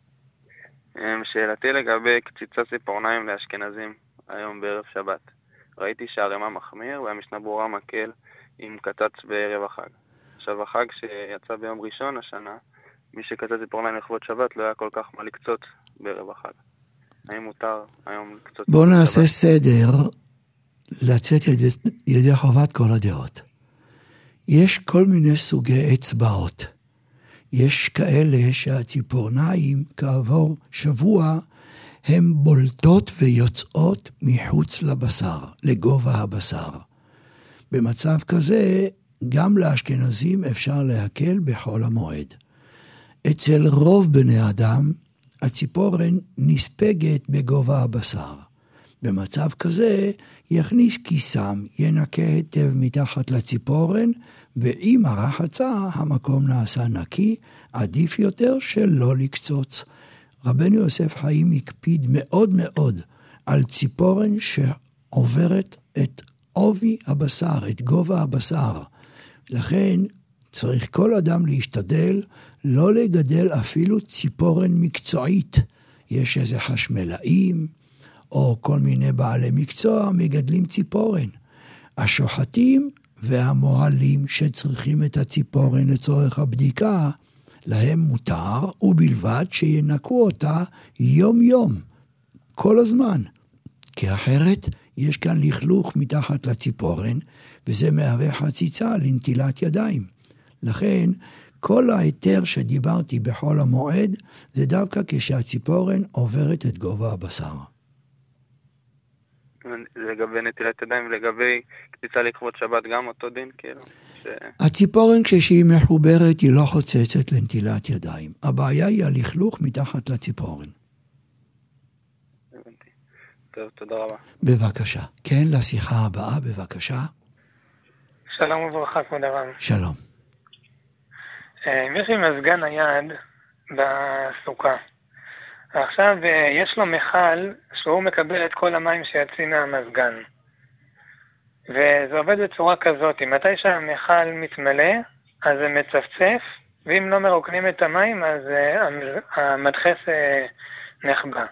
Speaker 4: שאלתי לגבי קציצה ציפורניים לאשכנזים היום בערב שבת. ראיתי שהרמה מחמיר והמשנה ברורה מקל עם קצץ בערב החג. עכשיו החג שיצא ביום ראשון השנה, מי שקצץ ציפורניים לכבוד שבת לא היה כל כך מה לקצוץ בערב החג. האם מותר היום לקצוץ?
Speaker 7: בוא נעשה סדר לצאת ידי חובת כל הדעות. יש כל מיני סוגי אצבעות. יש כאלה שהציפורניים כעבור שבוע הן בולטות ויוצאות מחוץ לבשר, לגובה הבשר. במצב כזה גם לאשכנזים אפשר להקל בחול המועד. אצל רוב בני אדם הציפורן נספגת בגובה הבשר. במצב כזה יכניס כיסם, ינקה היטב מתחת לציפורן, ועם הרחצה המקום נעשה נקי, עדיף יותר שלא לקצוץ. רבנו יוסף חיים הקפיד מאוד מאוד על ציפורן שעוברת את עובי הבשר, את גובה הבשר. לכן צריך כל אדם להשתדל לא לגדל אפילו ציפורן מקצועית. יש איזה חשמלאים או כל מיני בעלי מקצוע מגדלים ציפורן. השוחטים והמוהלים שצריכים את הציפורן לצורך הבדיקה, להם מותר, ובלבד שינקו אותה יום יום, כל הזמן. כי אחרת יש כאן לכלוך מתחת לציפורן, וזה מהווה חציצה לנטילת ידיים. לכן, כל ההיתר שדיברתי בחול המועד, זה דווקא כשהציפורן עוברת את גובה הבשר.
Speaker 4: לגבי נטילת ידיים ולגבי קציצה לכבוד שבת גם אותו דין, כאילו,
Speaker 7: הציפורן כשהיא מחוברת היא לא חוצצת לנטילת ידיים. הבעיה היא הלכלוך מתחת לציפורן.
Speaker 4: טוב, תודה רבה.
Speaker 7: בבקשה. כן, לשיחה הבאה, בבקשה.
Speaker 5: שלום וברכה, כבוד הרב.
Speaker 7: שלום.
Speaker 5: יש לי מזגן היד בסוכה. עכשיו יש לו מחל שהוא מקבל את כל המים שיוצאים מהמזגן. וזה עובד בצורה כזאת, מתי שהמחל מתמלא, אז זה מצפצף, ואם לא מרוקנים את המים, אז המדחס נחבא.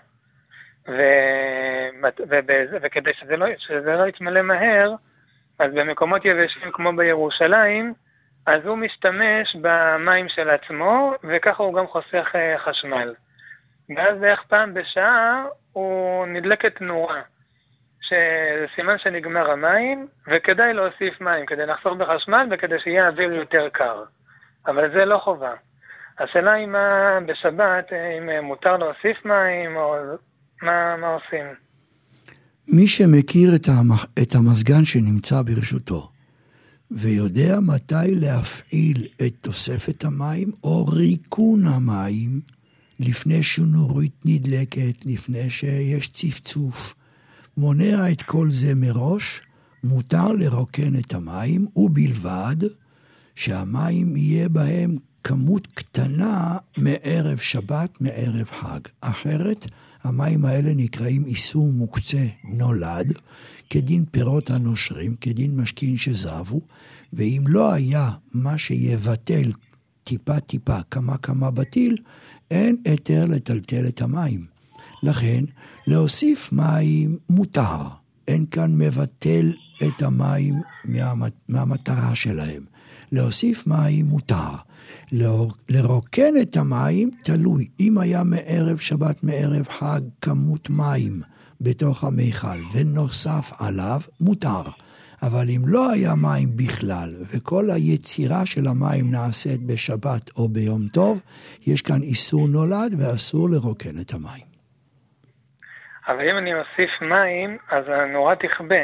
Speaker 5: וכדי שזה לא יתמלא מהר, אז במקומות יבשים כמו בירושלים, אז הוא משתמש במים של עצמו, וככה הוא גם חוסך חשמל. ואז בערך פעם בשעה הוא נדלקת נורה, שזה סימן שנגמר המים, וכדאי להוסיף מים כדי לחסוך בחשמל וכדי שיהיה אוויר יותר קר. אבל זה לא חובה. השאלה היא מה בשבת, אם מותר להוסיף מים, או מה עושים?
Speaker 7: מי שמכיר את המזגן שנמצא ברשותו, ויודע מתי להפעיל את תוספת המים או ריקון המים, לפני שנורית נדלקת, לפני שיש צפצוף, מונע את כל זה מראש, מותר לרוקן את המים, ובלבד שהמים יהיה בהם כמות קטנה מערב שבת, מערב חג. אחרת, המים האלה נקראים איסור מוקצה נולד, כדין פירות הנושרים, כדין משכין שזבו, ואם לא היה מה שיבטל טיפה, כמה בטיל, אין היתר לטלטל את המים. לכן, להוסיף מים מותר. אין כאן מבטל את המים מהמטרה שלהם. להוסיף מים מותר. לרוקן את המים תלוי. אם היה מערב שבת, מערב חג, כמות מים בתוך המיכל, ונוסף עליו, מותר. אבל אם לא היה מים בכלל, וכל היצירה של המים נעשית בשבת או ביום טוב, יש כאן איסור נולד ואסור לרוקן את המים.
Speaker 5: אבל אם אני אוסיף מים, אז הנורה תכבה.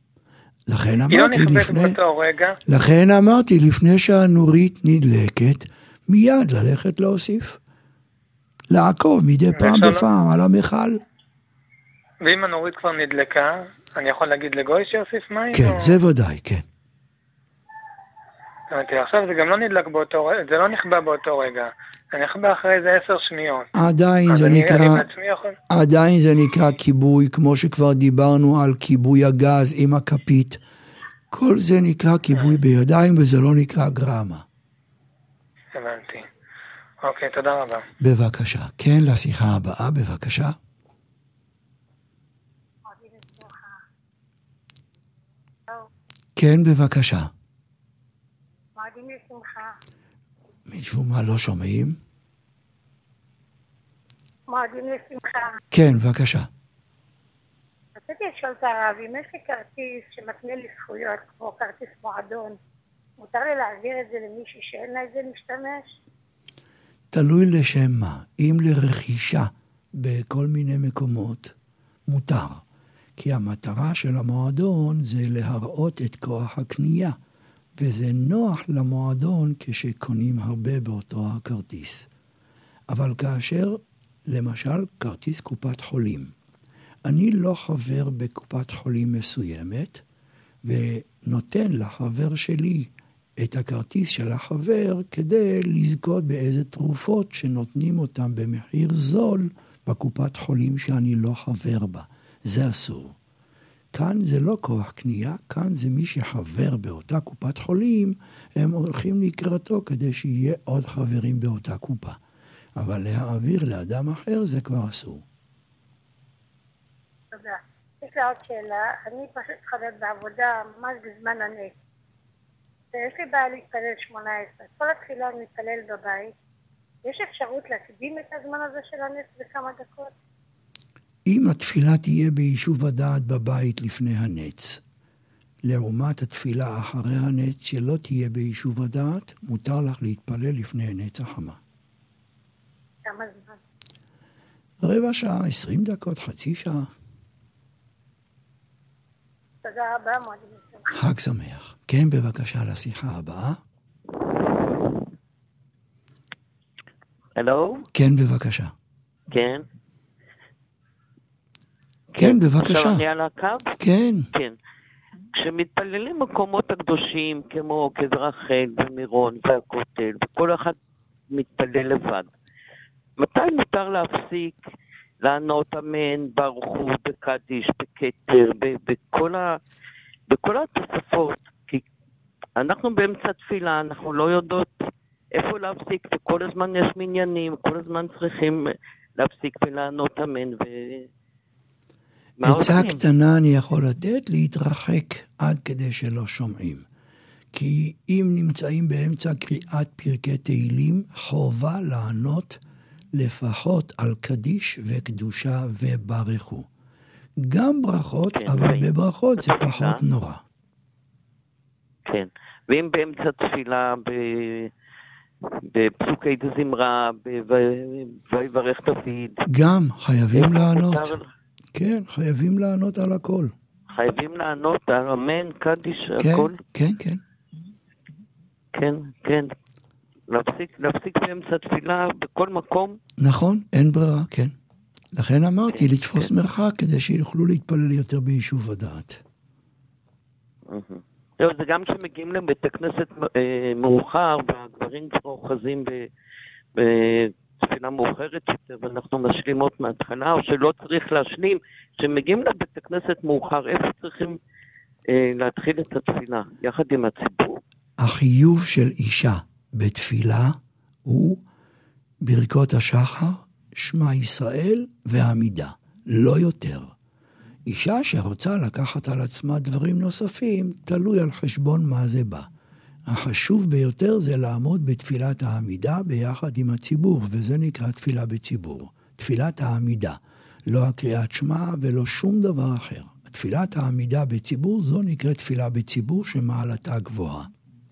Speaker 7: לכן אמרתי לפני שהנורית נדלקת, מיד ללכת להוסיף. לעקוב מדי פעם בפעם על המחל.
Speaker 5: ואם הנורית כבר נדלקה, אני יכול להגיד לגוי שיוסיף מים?
Speaker 7: כן, זה ודאי, כן.
Speaker 5: עכשיו זה גם לא נדלק באותו רגע, זה לא נכבה באותו רגע. זה נכבה אחרי איזה 10 שניות.
Speaker 7: עדיין זה נקרא כיבוי, כמו שכבר דיברנו על כיבוי הגז עם הכפית. כל זה נקרא כיבוי בידיים, וזה לא נקרא גרמה.
Speaker 5: הבנתי. אוקיי, תודה רבה.
Speaker 7: בבקשה. כן, לשיחה הבאה, בבקשה. כן, בבקשה.
Speaker 6: מועדים לשמחה.
Speaker 7: משום מה לא שומעים?
Speaker 6: מועדים לשמחה.
Speaker 7: כן, בבקשה.
Speaker 6: רציתי לשאול את הרב, אם יש לי כרטיס שמקנה לי זכויות, כמו כרטיס מועדון, מותר לי להעביר את זה למישהו שאין לה את זה משתמש?
Speaker 7: תלוי לשם מה. אם לרכישה בכל מיני מקומות, מותר. כי המטרה של המועדון זה להראות את כוח הקנייה, וזה נוח למועדון כשקונים הרבה באותו הכרטיס. אבל כאשר, למשל, כרטיס קופת חולים, אני לא חבר בקופת חולים מסוימת, ונותן לחבר שלי את הכרטיס של החבר כדי לזכות באיזה תרופות שנותנים אותם במחיר זול בקופת חולים שאני לא חבר בה. זה אסור. כאן זה לא כוח קנייה, כאן זה מי שחבר באותה קופת חולים, הם הולכים לקראתו כדי שיהיה עוד חברים באותה קופה. אבל להעביר לאדם אחר זה כבר אסור.
Speaker 6: תודה. יש לי עוד שאלה, אני פשוט חלט בעבודה ממש בזמן הנס. ויש לי בעיה להתפלל 18. כל התחילה אני מתפלל בבית. יש אפשרות להקדים את הזמן הזה של הנס בכמה דקות?
Speaker 7: אם התפילה תהיה ביישוב הדעת בבית לפני הנץ, לעומת התפילה אחרי הנץ שלא תהיה ביישוב הדעת, מותר לך להתפלל לפני הנץ החמה.
Speaker 6: כמה זמן?
Speaker 7: רבע שעה, 20 דקות, חצי שעה.
Speaker 6: תודה רבה, מועדים לשמחה.
Speaker 7: חג שמח. כן, בבקשה, לשיחה הבאה.
Speaker 9: הלו?
Speaker 7: כן, בבקשה.
Speaker 9: כן.
Speaker 7: כן, בבקשה.
Speaker 9: עכשיו אני על הקו?
Speaker 7: כן.
Speaker 9: כן. כשמתפללים מקומות הקדושים כמו קבר רחל ומירון והכותל, וכל אחד מתפלל לבד, מתי מותר להפסיק לענות אמן, ברוך הוא, בקדיש, בכתר, בכל התוספות? כי אנחנו באמצע תפילה, אנחנו לא יודעות איפה להפסיק, וכל הזמן יש מניינים, כל הזמן צריכים להפסיק ולענות אמן
Speaker 7: עצה קטנה אני יכול לתת, להתרחק עד כדי שלא שומעים. כי אם נמצאים באמצע קריאת פרקי תהילים, חובה לענות לפחות על קדיש וקדושה וברכו. גם ברכות, כן, אבל בברכות זה פחות נורא.
Speaker 9: כן, ואם באמצע תפילה, בפסוקי דזמרה, ויברך דוד.
Speaker 7: גם חייבים לענות. כן, חייבים לענות על הכל.
Speaker 9: חייבים לענות על אמן, קדיש,
Speaker 7: כן,
Speaker 9: הכל?
Speaker 7: כן, כן.
Speaker 9: כן, כן. להפסיק באמצע תפילה בכל מקום? נכון,
Speaker 7: אין ברירה, כן. לכן אמרתי לתפוס מרחק כדי שיוכלו להתפלל יותר ביישוב הדעת.
Speaker 9: זה גם כשמגיעים לבית הכנסת מאוחר, והגברים כבר אוחזים בתפילה מאוחרת יותר, ואנחנו משלימות מההתחלה, או שלא צריך להשלים, כשמגיעים לבית הכנסת מאוחר, איפה צריכים להתחיל את התפילה? יחד עם הציבור?
Speaker 7: החיוב של אישה בתפילה הוא ברכות השחר, שמע ישראל והעמידה, לא יותר. אישה שרוצה לקחת על עצמה דברים נוספים, תלוי על חשבון מה זה בא. החשוב ביותר זה לעמוד בתפילת העמידה ביחד עם הציבור, וזה נקרא תפילה בציבור. תפילת העמידה, לא הקריאת שמע ולא שום דבר אחר. תפילת העמידה בציבור זו נקראת תפילה בציבור שמעלתה גבוהה.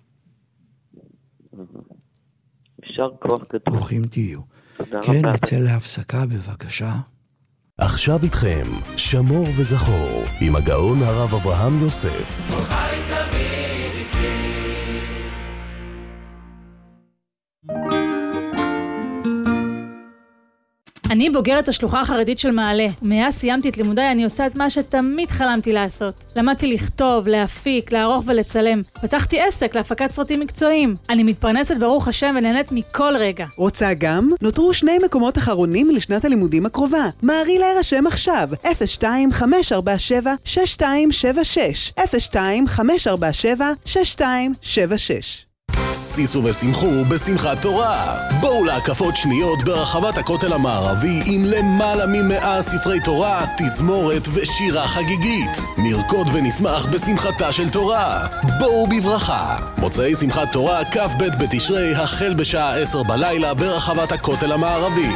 Speaker 9: אפשר כוח גדול.
Speaker 7: ברוכים תהיו. כן, נצא להפסקה בבקשה.
Speaker 1: עכשיו איתכם, שמור וזכור, עם הגאון הרב אברהם יוסף.
Speaker 17: אני בוגרת השלוחה החרדית של מעלה. מאז סיימתי את לימודיי, אני עושה את מה שתמיד חלמתי לעשות. למדתי לכתוב, להפיק, לערוך ולצלם. פתחתי עסק להפקת סרטים מקצועיים. אני מתפרנסת ברוך השם ונהנית מכל רגע.
Speaker 18: רוצה גם? נותרו 2 מקומות אחרונים לשנת הלימודים הקרובה. מערי להירשם עכשיו. 02-547-6276. 02-547-6276.
Speaker 1: סיסו ושמחו בשמחת תורה. בואו להקפות שניות ברחבת הכותל המערבי עם למעלה מ100 ספרי תורה, תזמורת ושירה חגיגית. נרקוד ונשמח בשמחתה של תורה. בואו בברכה. מוצאי שמחת תורה כ"ב בתשרי החל בשעה 10 בלילה ברחבת הכותל המערבי.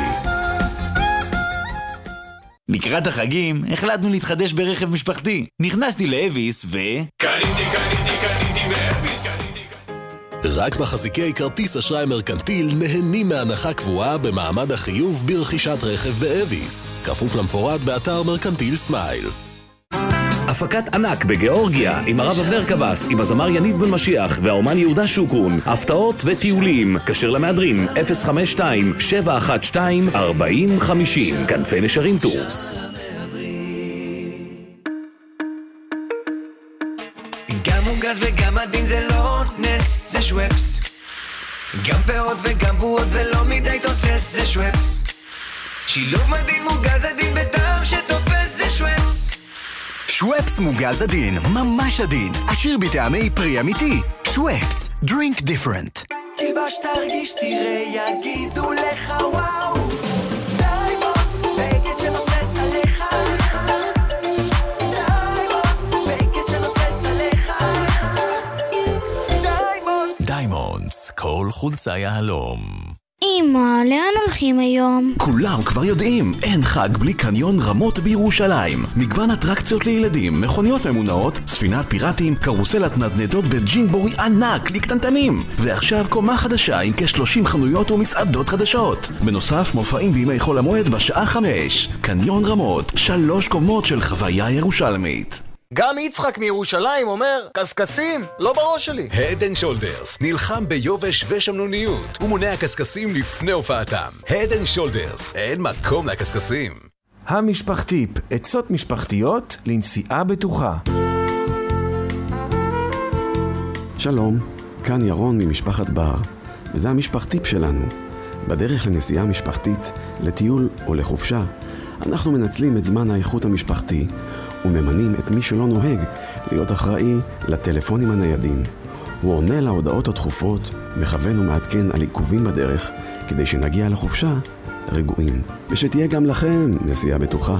Speaker 10: לקראת החגים החלטנו להתחדש ברכב משפחתי. נכנסתי לאביס קניתי
Speaker 1: באביס. רק מחזיקי כרטיס אשראי מרקנטיל נהנים מהנחה קבועה במעמד החיוב ברכישת רכב באביס. כפוף למפורט באתר מרקנטיל סמייל.
Speaker 11: הפקת ענק בגיאורגיה עם הרב אבנר קבס, עם הזמר יניב בן משיח והאומן יהודה שוקרון. הפתעות וטיולים. קשר למהדרין 052-712-4050. כנפי נשרים טורס.
Speaker 3: גם מוגז וגם עדין זה לא נס, זה שוואפס. גם פירות וגם בועות ולא מדי תוסס, זה שוואפס. שילוב מדהים מוגז עדין בטעם שתופס, זה שוואפס.
Speaker 23: שוואפס מוגז עדין, ממש עדין, עשיר בטעמי פרי אמיתי. שוואפס, drink different.
Speaker 3: תלבש תרגיש תראה יגידו לך וואו. דיימונדס, בגד שנוצץ עליך.
Speaker 1: דיימונדס, כל חולצה יהלום.
Speaker 24: אמא, לאן הולכים היום?
Speaker 1: כולם כבר יודעים, אין חג בלי קניון רמות בירושלים. מגוון אטרקציות לילדים, מכוניות ממונעות, ספינת פיראטים, קרוסלת נדנדות וג'ינבורי ענק לקטנטנים. ועכשיו קומה חדשה עם כ-30 חנויות ומסעדות חדשות. בנוסף, מופעים בימי חול המועד בשעה 5. קניון רמות, 3 קומות של חוויה ירושלמית.
Speaker 12: גם יצחק מירושלים אומר, קסקסים, לא בראש שלי.
Speaker 1: Head and Shoulders נלחם ביובש ושמנוניות ומונע קסקסים לפני הופעתם. Head and Shoulders, אין מקום לקסקסים.
Speaker 13: המשפחתיפ, עצות משפחתיות לנסיעה בטוחה.
Speaker 14: שלום, כאן ירון ממשפחת בר, וזה המשפחתיפ שלנו. בדרך לנסיעה משפחתית, לטיול או לחופשה, אנחנו מנצלים את זמן האיכות המשפחתי וממנים את מי שלא נוהג להיות אחראי לטלפונים הניידים. הוא עונה להודעות התכופות, מכוון ומעדכן על עיכובים בדרך, כדי שנגיע לחופשה רגועים, ושתהיה גם לכם נסיעה בטוחה.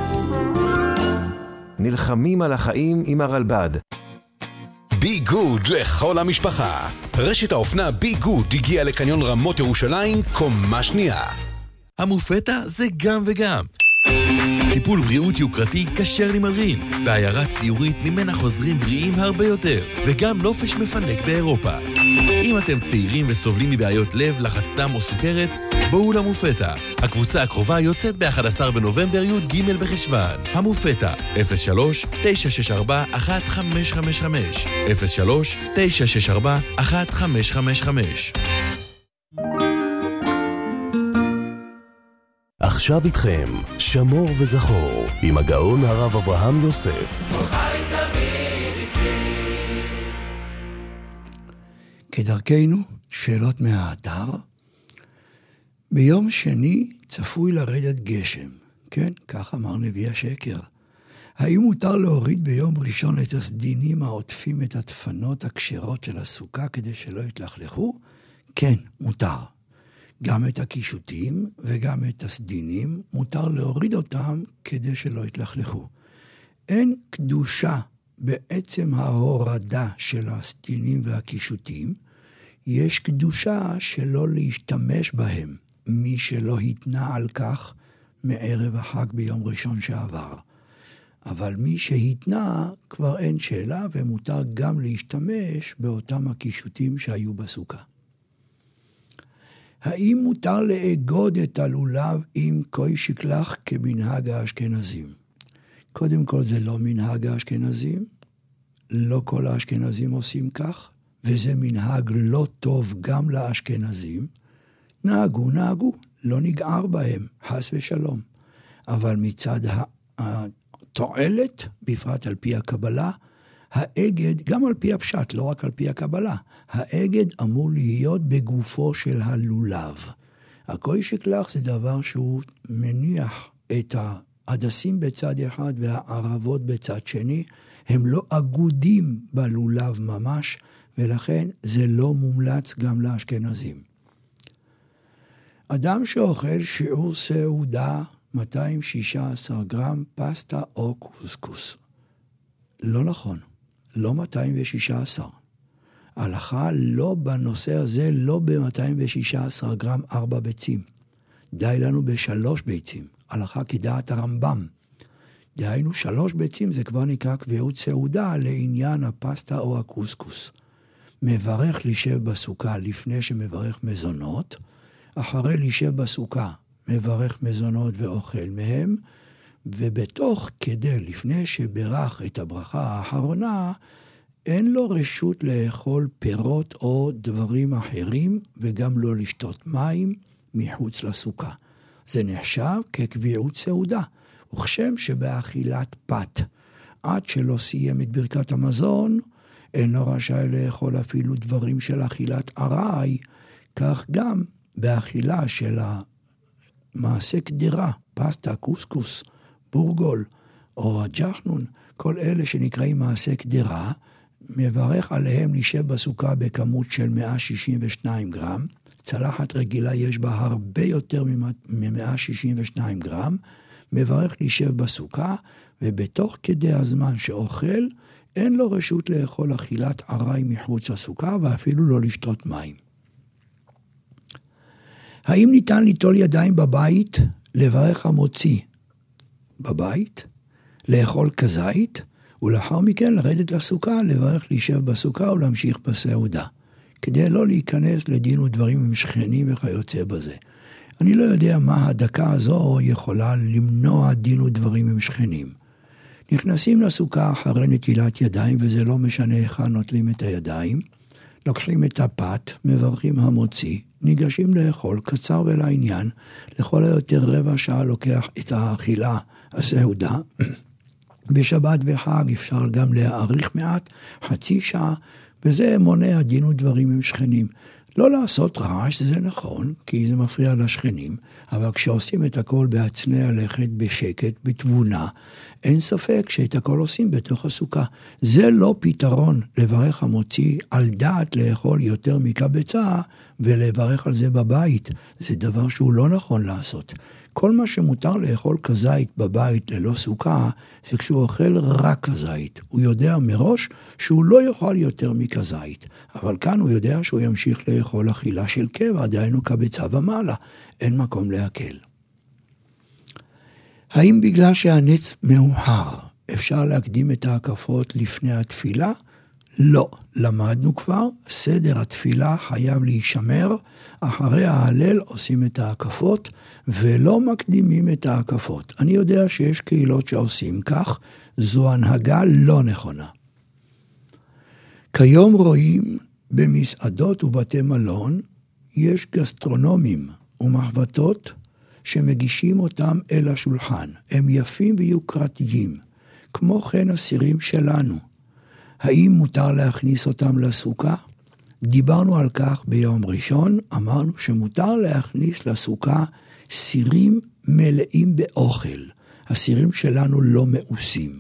Speaker 13: נלחמים על החיים עם הרלב"ד.
Speaker 1: בי גוד לכל המשפחה. רשת האופנה בי גוד הגיעה לקניון רמות ירושלים קומה שנייה.
Speaker 15: המופתה זה גם וגם. טיפול בריאות יוקרתי כשר למלרין, בעיירה ציורית ממנה חוזרים בריאים הרבה יותר, וגם נופש מפנק באירופה. אם אתם צעירים וסובלים מבעיות לב, לחץ דם או סוכרת, בואו למופתה. הקבוצה הקרובה יוצאת ב-11 בנובמבר י"ג בחשוון. המופתה 03-964-1555 03-964-1555.
Speaker 1: עכשיו איתכם, שמור וזכור, עם הגאון הרב אברהם יוסף.
Speaker 7: כדרכנו, שאלות מהאתר. ביום שני צפוי לרדת גשם. כן, כך אמר נביא השקר. האם מותר להוריד ביום ראשון את הסדינים העוטפים את הדפנות הקשרות של הסוכה כדי שלא יתלכלכו? כן, מותר. גם את הקישוטים וגם את הסדינים מותר להוריד אותם כדי שלא יתלכלכו. אין קדושה בעצם ההורדה של הסדינים והקישוטים, יש קדושה שלא להשתמש בהם, מי שלא התנה על כך מערב החג ביום ראשון שעבר. אבל מי שהתנה כבר אין שאלה ומותר גם להשתמש באותם הקישוטים שהיו בסוכה. האם מותר לאגוד את הלולב עם קוי שקלח כמנהג האשכנזים? קודם כל זה לא מנהג האשכנזים, לא כל האשכנזים עושים כך, וזה מנהג לא טוב גם לאשכנזים. נהגו, לא נגער בהם, חס ושלום. אבל מצד התועלת, בפרט על פי הקבלה, האגד, גם על פי הפשט, לא רק על פי הקבלה, האגד אמור להיות בגופו של הלולב. הקוי שקלח זה דבר שהוא מניח את העדסים בצד אחד והערבות בצד שני, הם לא אגודים בלולב ממש, ולכן זה לא מומלץ גם לאשכנזים. אדם שאוכל שיעור סעודה 216 גרם פסטה או קוסקוס. לא נכון. לא 216. ההלכה לא בנושא הזה, לא ב-216 גרם 4 ביצים. די לנו ב3 ביצים. ההלכה כדעת הרמב"ם. דהיינו 3 ביצים זה כבר נקרא קביעות סעודה לעניין הפסטה או הקוסקוס. מברך לישב בסוכה לפני שמברך מזונות, אחרי לישב בסוכה מברך מזונות ואוכל מהם, ובתוך כדי, לפני שברך את הברכה האחרונה, אין לו רשות לאכול פירות או דברים אחרים, וגם לא לשתות מים מחוץ לסוכה. זה נחשב כקביעות סעודה, וכשם שבאכילת פת, עד שלא סיים את ברכת המזון, אינו רשאי לאכול אפילו דברים של אכילת ארעי, כך גם באכילה של המעשה קדירה, פסטה, קוסקוס, בורגול או הג'חנון, כל אלה שנקראים מעשה קדירה, מברך עליהם לישב בסוכה בכמות של 162 גרם, צלחת רגילה יש בה הרבה יותר מ-162 גרם, מברך לישב בסוכה, ובתוך כדי הזמן שאוכל, אין לו רשות לאכול אכילת ארעי מחוץ לסוכה, ואפילו לא לשתות מים. האם ניתן ליטול ידיים בבית, לברך המוציא בבית, לאכול כזית, ולאחר מכן לרדת לסוכה, לברך לישב בסוכה ולהמשיך בסעודה, כדי לא להיכנס לדין ודברים עם שכנים וכיוצא בזה. אני לא יודע מה הדקה הזו יכולה למנוע דין ודברים עם שכנים. נכנסים לסוכה אחרי נטילת ידיים, וזה לא משנה איך נוטלים את הידיים, לוקחים את הפת, מברכים המוציא, ניגשים לאכול, קצר ולעניין, לכל היותר רבע שעה לוקח את האכילה, הסעודה. בשבת וחג אפשר גם להאריך מעט, חצי שעה, וזה מונע דין ודברים עם שכנים. לא לעשות רעש, זה נכון, כי זה מפריע לשכנים, אבל כשעושים את הכל בהצנע הלכת, בשקט, בתבונה, אין ספק שאת הכל עושים בתוך הסוכה. זה לא פתרון לברך המוציא על דעת לאכול יותר מקבצה, ולברך על זה בבית. זה דבר שהוא לא נכון לעשות. כל מה שמותר לאכול כזית בבית ללא סוכה, זה כשהוא אוכל רק כזית. הוא יודע מראש שהוא לא יאכל יותר מכזית. אבל כאן הוא יודע שהוא ימשיך לאכול אכילה של קבע, דהיינו קבצה ומעלה. אין מקום להקל. האם בגלל שהנץ מאוחר אפשר להקדים את ההקפות לפני התפילה? לא. למדנו כבר, סדר התפילה חייב להישמר, אחרי ההלל עושים את ההקפות, ולא מקדימים את ההקפות. אני יודע שיש קהילות שעושים כך, זו הנהגה לא נכונה. כיום רואים במסעדות ובתי מלון, יש גסטרונומים ומחבטות שמגישים אותם אל השולחן. הם יפים ויוקרתיים, כמו כן הסירים שלנו. האם מותר להכניס אותם לסוכה? דיברנו על כך ביום ראשון, אמרנו שמותר להכניס לסוכה סירים מלאים באוכל. הסירים שלנו לא מאוסים.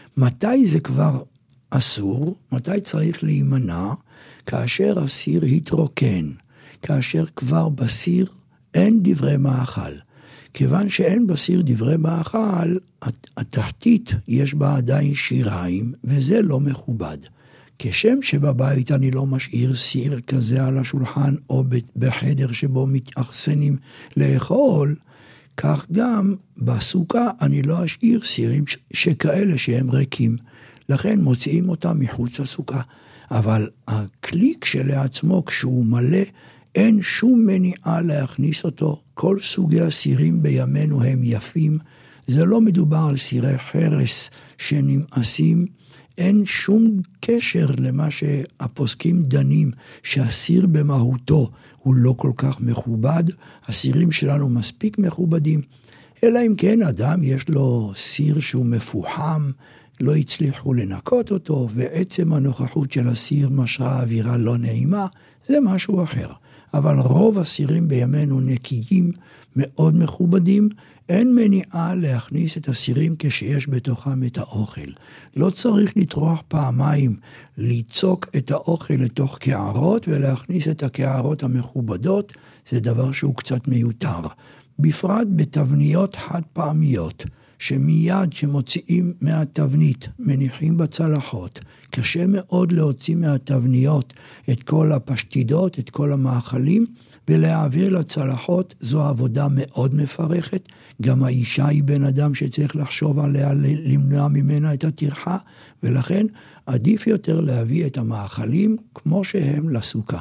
Speaker 7: מתי זה כבר אסור? מתי צריך להימנע? כאשר הסיר התרוקן, כאשר כבר בסיר אין דברי מאכל. כיוון שאין בסיר דברי מאכל, התחתית יש בה עדיין שיריים, וזה לא מכובד. כשם שבבית אני לא משאיר סיר כזה על השולחן, או בחדר שבו מתאכסנים לאכול, כך גם בסוכה אני לא אשאיר סירים שכאלה שהם ריקים. לכן מוציאים אותם מחוץ לסוכה. אבל הכלי כשלעצמו, כשהוא מלא, אין שום מניעה להכניס אותו. כל סוגי הסירים בימינו הם יפים. זה לא מדובר על סירי חרס שנמאסים. אין שום קשר למה שהפוסקים דנים, שהסיר במהותו הוא לא כל כך מכובד. הסירים שלנו מספיק מכובדים. אלא אם כן אדם יש לו סיר שהוא מפוחם, לא הצליחו לנקות אותו, ועצם הנוכחות של הסיר משרה אווירה לא נעימה, זה משהו אחר. אבל רוב הסירים בימינו נקיים, מאוד מכובדים, אין מניעה להכניס את הסירים כשיש בתוכם את האוכל. לא צריך לטרוח פעמיים, ליצוק את האוכל לתוך קערות, ולהכניס את הקערות המכובדות, זה דבר שהוא קצת מיותר. בפרט בתבניות חד פעמיות, שמיד שמוציאים מהתבנית, מניחים בצלחות, קשה מאוד להוציא מהתבניות את כל הפשטידות, את כל המאכלים, ולהעביר לצלחות. זו עבודה מאוד מפרכת. גם האישה היא בן אדם שצריך לחשוב עליה, למנוע ממנה את הטרחה, ולכן עדיף יותר להביא את המאכלים כמו שהם לסוכה.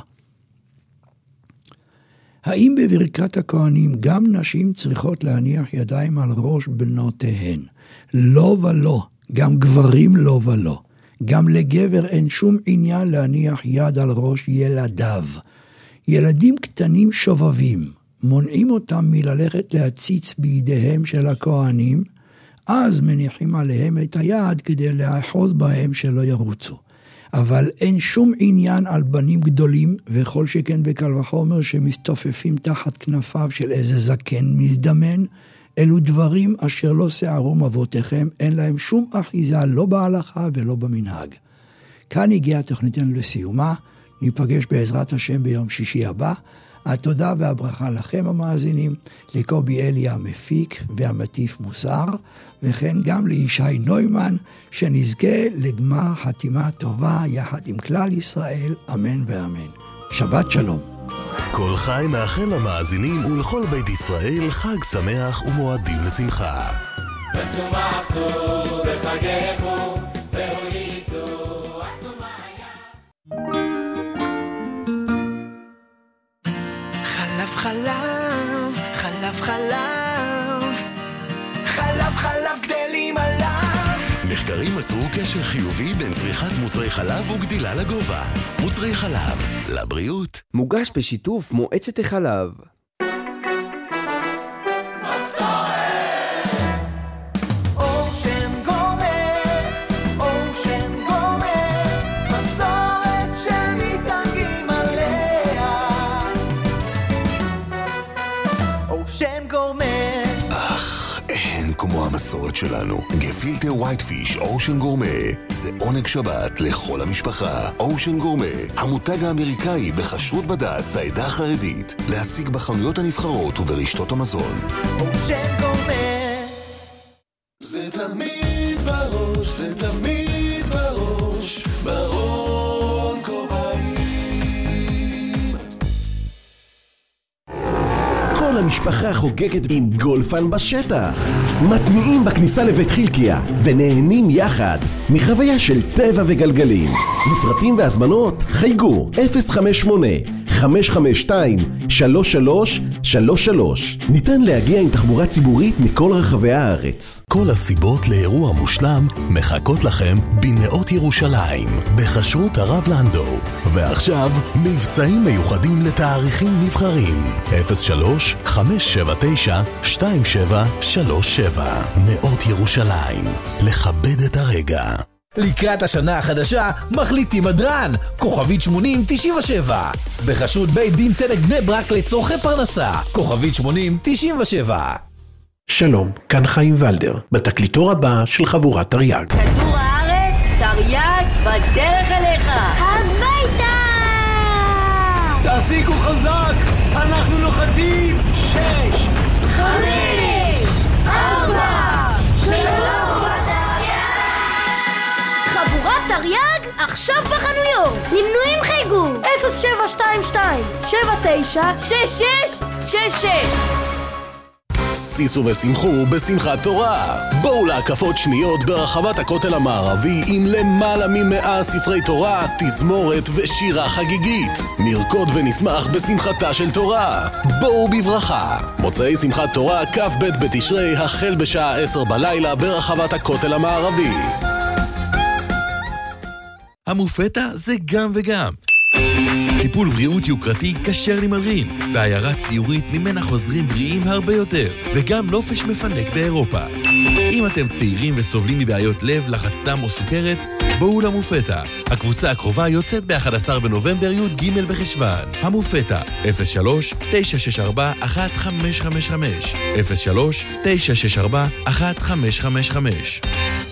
Speaker 7: האם בברכת הכהנים גם נשים צריכות להניח ידיים על ראש בנותיהן? לא ולא, גם גברים לא ולא. גם לגבר אין שום עניין להניח יד על ראש ילדיו. ילדים קטנים שובבים, מונעים אותם מללכת להציץ בידיהם של הכהנים, אז מניחים עליהם את היד כדי לאחוז בהם שלא ירוצו. אבל אין שום עניין על בנים גדולים, וכל שכן וקל וחומר שמסתופפים תחת כנפיו של איזה זקן מזדמן. אלו דברים אשר לא שערום אבותיכם, אין להם שום אחיזה לא בהלכה ולא במנהג. כאן הגיעה תוכניתנו לסיומה, ניפגש בעזרת השם ביום שישי הבא. התודה והברכה לכם המאזינים, לקובי אלי המפיק והמטיף מוסר, וכן גם לישי נוימן, שנזכה לגמר חתימה טובה יחד עם כלל ישראל, אמן ואמן. שבת שלום.
Speaker 1: כל חי מאחל למאזינים ולכל בית ישראל חג שמח ומועדים לשמחה.
Speaker 3: ושמחתו בחגךו והוליסו אסומיה. חלב חלב, חלב חלב, חלב חלב גדלים עליו.
Speaker 1: מחקרים מצאו קשר חיובי בין צריכת מוצרי חלב וגדילה לגובה. מוצרי חלב, לבריאות.
Speaker 8: מוגש בשיתוף מועצת החלב.
Speaker 1: כמו המסורת שלנו, גפילטר ווייט פיש אושן גורמה זה עונג שבת לכל המשפחה. אושן גורמה, המותג האמריקאי בכשרות בד"ץ העדה החרדית, להשיג בחנויות הנבחרות וברשתות המזון.
Speaker 3: אושן גורמה
Speaker 1: זה תמיד בראש, זה תמיד בראש, ברון קובעים.
Speaker 16: כל המשפחה חוגגת עם גולפן בשטח. מטמיעים בכניסה לבית חילקיה ונהנים יחד מחוויה של טבע וגלגלים. לפרטים והזמנות חייגו 058-552-3333. ניתן להגיע עם תחבורה ציבורית מכל רחבי הארץ.
Speaker 1: כל הסיבות לאירוע מושלם מחכות לכם בנאות ירושלים בכשרות הרב לנדו. ועכשיו מבצעים מיוחדים לתאריכים נבחרים 03-579-2737. נאות ירושלים, לכבד את הרגע.
Speaker 19: לקראת השנה החדשה מחליטים מדרן כוכבית 8097 בחסות בית דין צדק בני ברק לצורכי פרנסה כוכבית 8097.
Speaker 20: שלום, כאן חיים ולדר בתקליטור הבא של חבורת תרי"ג.
Speaker 25: כדור הארץ, תרי"ג בדרך אליך הביתה.
Speaker 20: תעסיקו חזק, אנחנו לוחצים 6 5 4 3.
Speaker 25: חבורת תרי"ג עכשיו בחנויות. למנויים חייגו 0722-796666.
Speaker 1: סיסו ושמחו בשמחת תורה. בואו להקפות שניות ברחבת הכותל המערבי עם למעלה מ100 ספרי תורה, תזמורת ושירה חגיגית. נרקוד ונשמח בשמחתה של תורה. בואו בברכה. מוצאי שמחת תורה כ"ב בתשרי החל בשעה 10 בלילה ברחבת הכותל המערבי.
Speaker 15: המופתע זה גם וגם. טיפול בריאות יוקרתי כשר למלרין, בעיירה ציורית ממנה חוזרים בריאים הרבה יותר, וגם נופש מפנק באירופה. אם אתם צעירים וסובלים מבעיות לב, לחץ דם או סוכרת, בואו למופתע. הקבוצה הקרובה יוצאת ב-11 בנובמבר י"ג בחשוון. המופתע 03-964-1555 03-964-1555.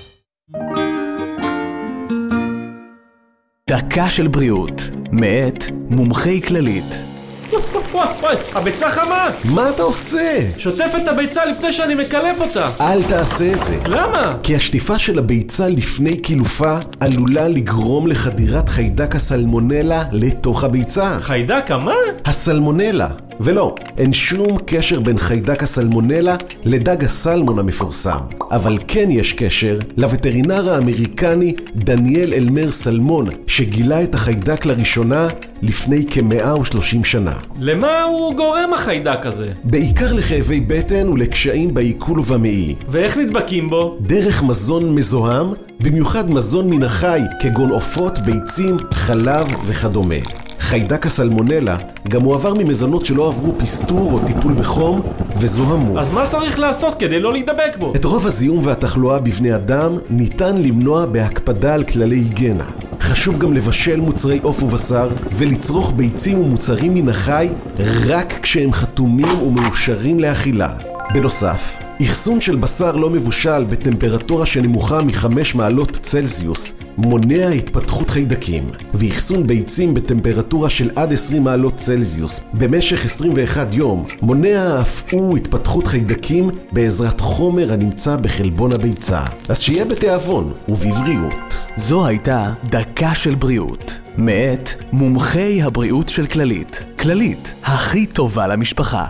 Speaker 11: דקה של בריאות, מאת מומחי כללית.
Speaker 26: וואי, הביצה חמה!
Speaker 11: מה אתה עושה?
Speaker 26: שוטף את הביצה לפני שאני מקלף אותה.
Speaker 11: אל תעשה את זה.
Speaker 26: למה?
Speaker 11: כי השטיפה של הביצה לפני קילופה עלולה לגרום לחדירת חיידק הסלמונלה לתוך הביצה.
Speaker 26: חיידק מה?
Speaker 11: הסלמונלה. ולא, אין שום קשר בין חיידק הסלמונלה לדג הסלמון המפורסם. אבל כן יש קשר לווטרינר האמריקני דניאל אלמר סלמון, שגילה את החיידק לראשונה לפני כ-130 שנה.
Speaker 26: למה הוא גורם החיידק הזה?
Speaker 11: בעיקר לכאבי בטן ולקשיים בעיכול ובמעי.
Speaker 26: ואיך נדבקים בו?
Speaker 11: דרך מזון מזוהם, במיוחד מזון מן החי, כגון עופות, ביצים, חלב וכדומה. חיידק הסלמונלה גם מועבר ממזונות שלא עברו פסטור או טיפול בחום וזוהמו.
Speaker 26: אז מה צריך לעשות כדי לא להידבק בו?
Speaker 11: את רוב הזיהום והתחלואה בבני אדם ניתן למנוע בהקפדה על כללי היגיינה. חשוב גם לבשל מוצרי עוף ובשר ולצרוך ביצים ומוצרים מן החי רק כשהם חתומים ומאושרים לאכילה. בנוסף, אחסון של בשר לא מבושל בטמפרטורה שנמוכה מ5 מעלות צלזיוס מונע התפתחות חיידקים, ואחסון ביצים בטמפרטורה של עד 20 מעלות צלזיוס במשך 21 יום מונע אף הוא התפתחות חיידקים בעזרת חומר הנמצא בחלבון הביצה. אז שיהיה בתיאבון ובבריאות. זו הייתה דקה של בריאות, מאת מומחי הבריאות של כללית. כללית, הכי טובה למשפחה.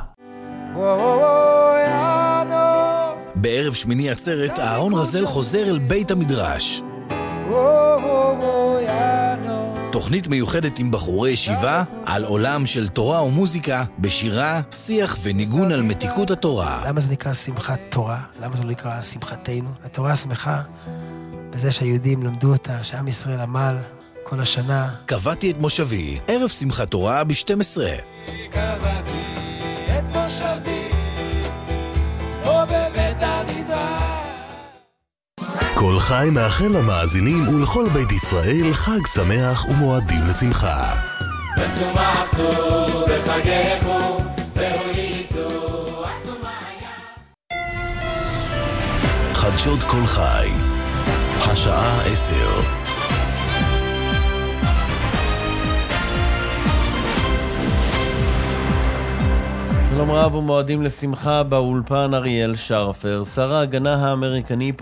Speaker 27: בערב שמיני עצרת, אהרון רזל חוזר אל בית המדרש. תוכנית מיוחדת עם בחורי ישיבה על עולם של תורה ומוזיקה, בשירה, שיח וניגון על מתיקות התורה.
Speaker 28: למה זה נקרא שמחת תורה? למה זה לא נקרא שמחתנו? התורה שמחה
Speaker 2: בזה שהיהודים למדו אותה, שעם ישראל עמל כל השנה.
Speaker 27: קבעתי את מושבי, ערב שמחת תורה ב-12.
Speaker 4: קבעתי את מושבי, או בבית המדרש.
Speaker 1: כל חי מאחל למאזינים ולכל בית ישראל חג שמח ומועדים לשמחה.
Speaker 4: ושמחתו בחגךו והוליסו השומעיה.
Speaker 1: חדשות כל חי, השעה 10.
Speaker 5: שלום רב ומועדים לשמחה באולפן אריאל שרפר. שר ההגנה האמריקני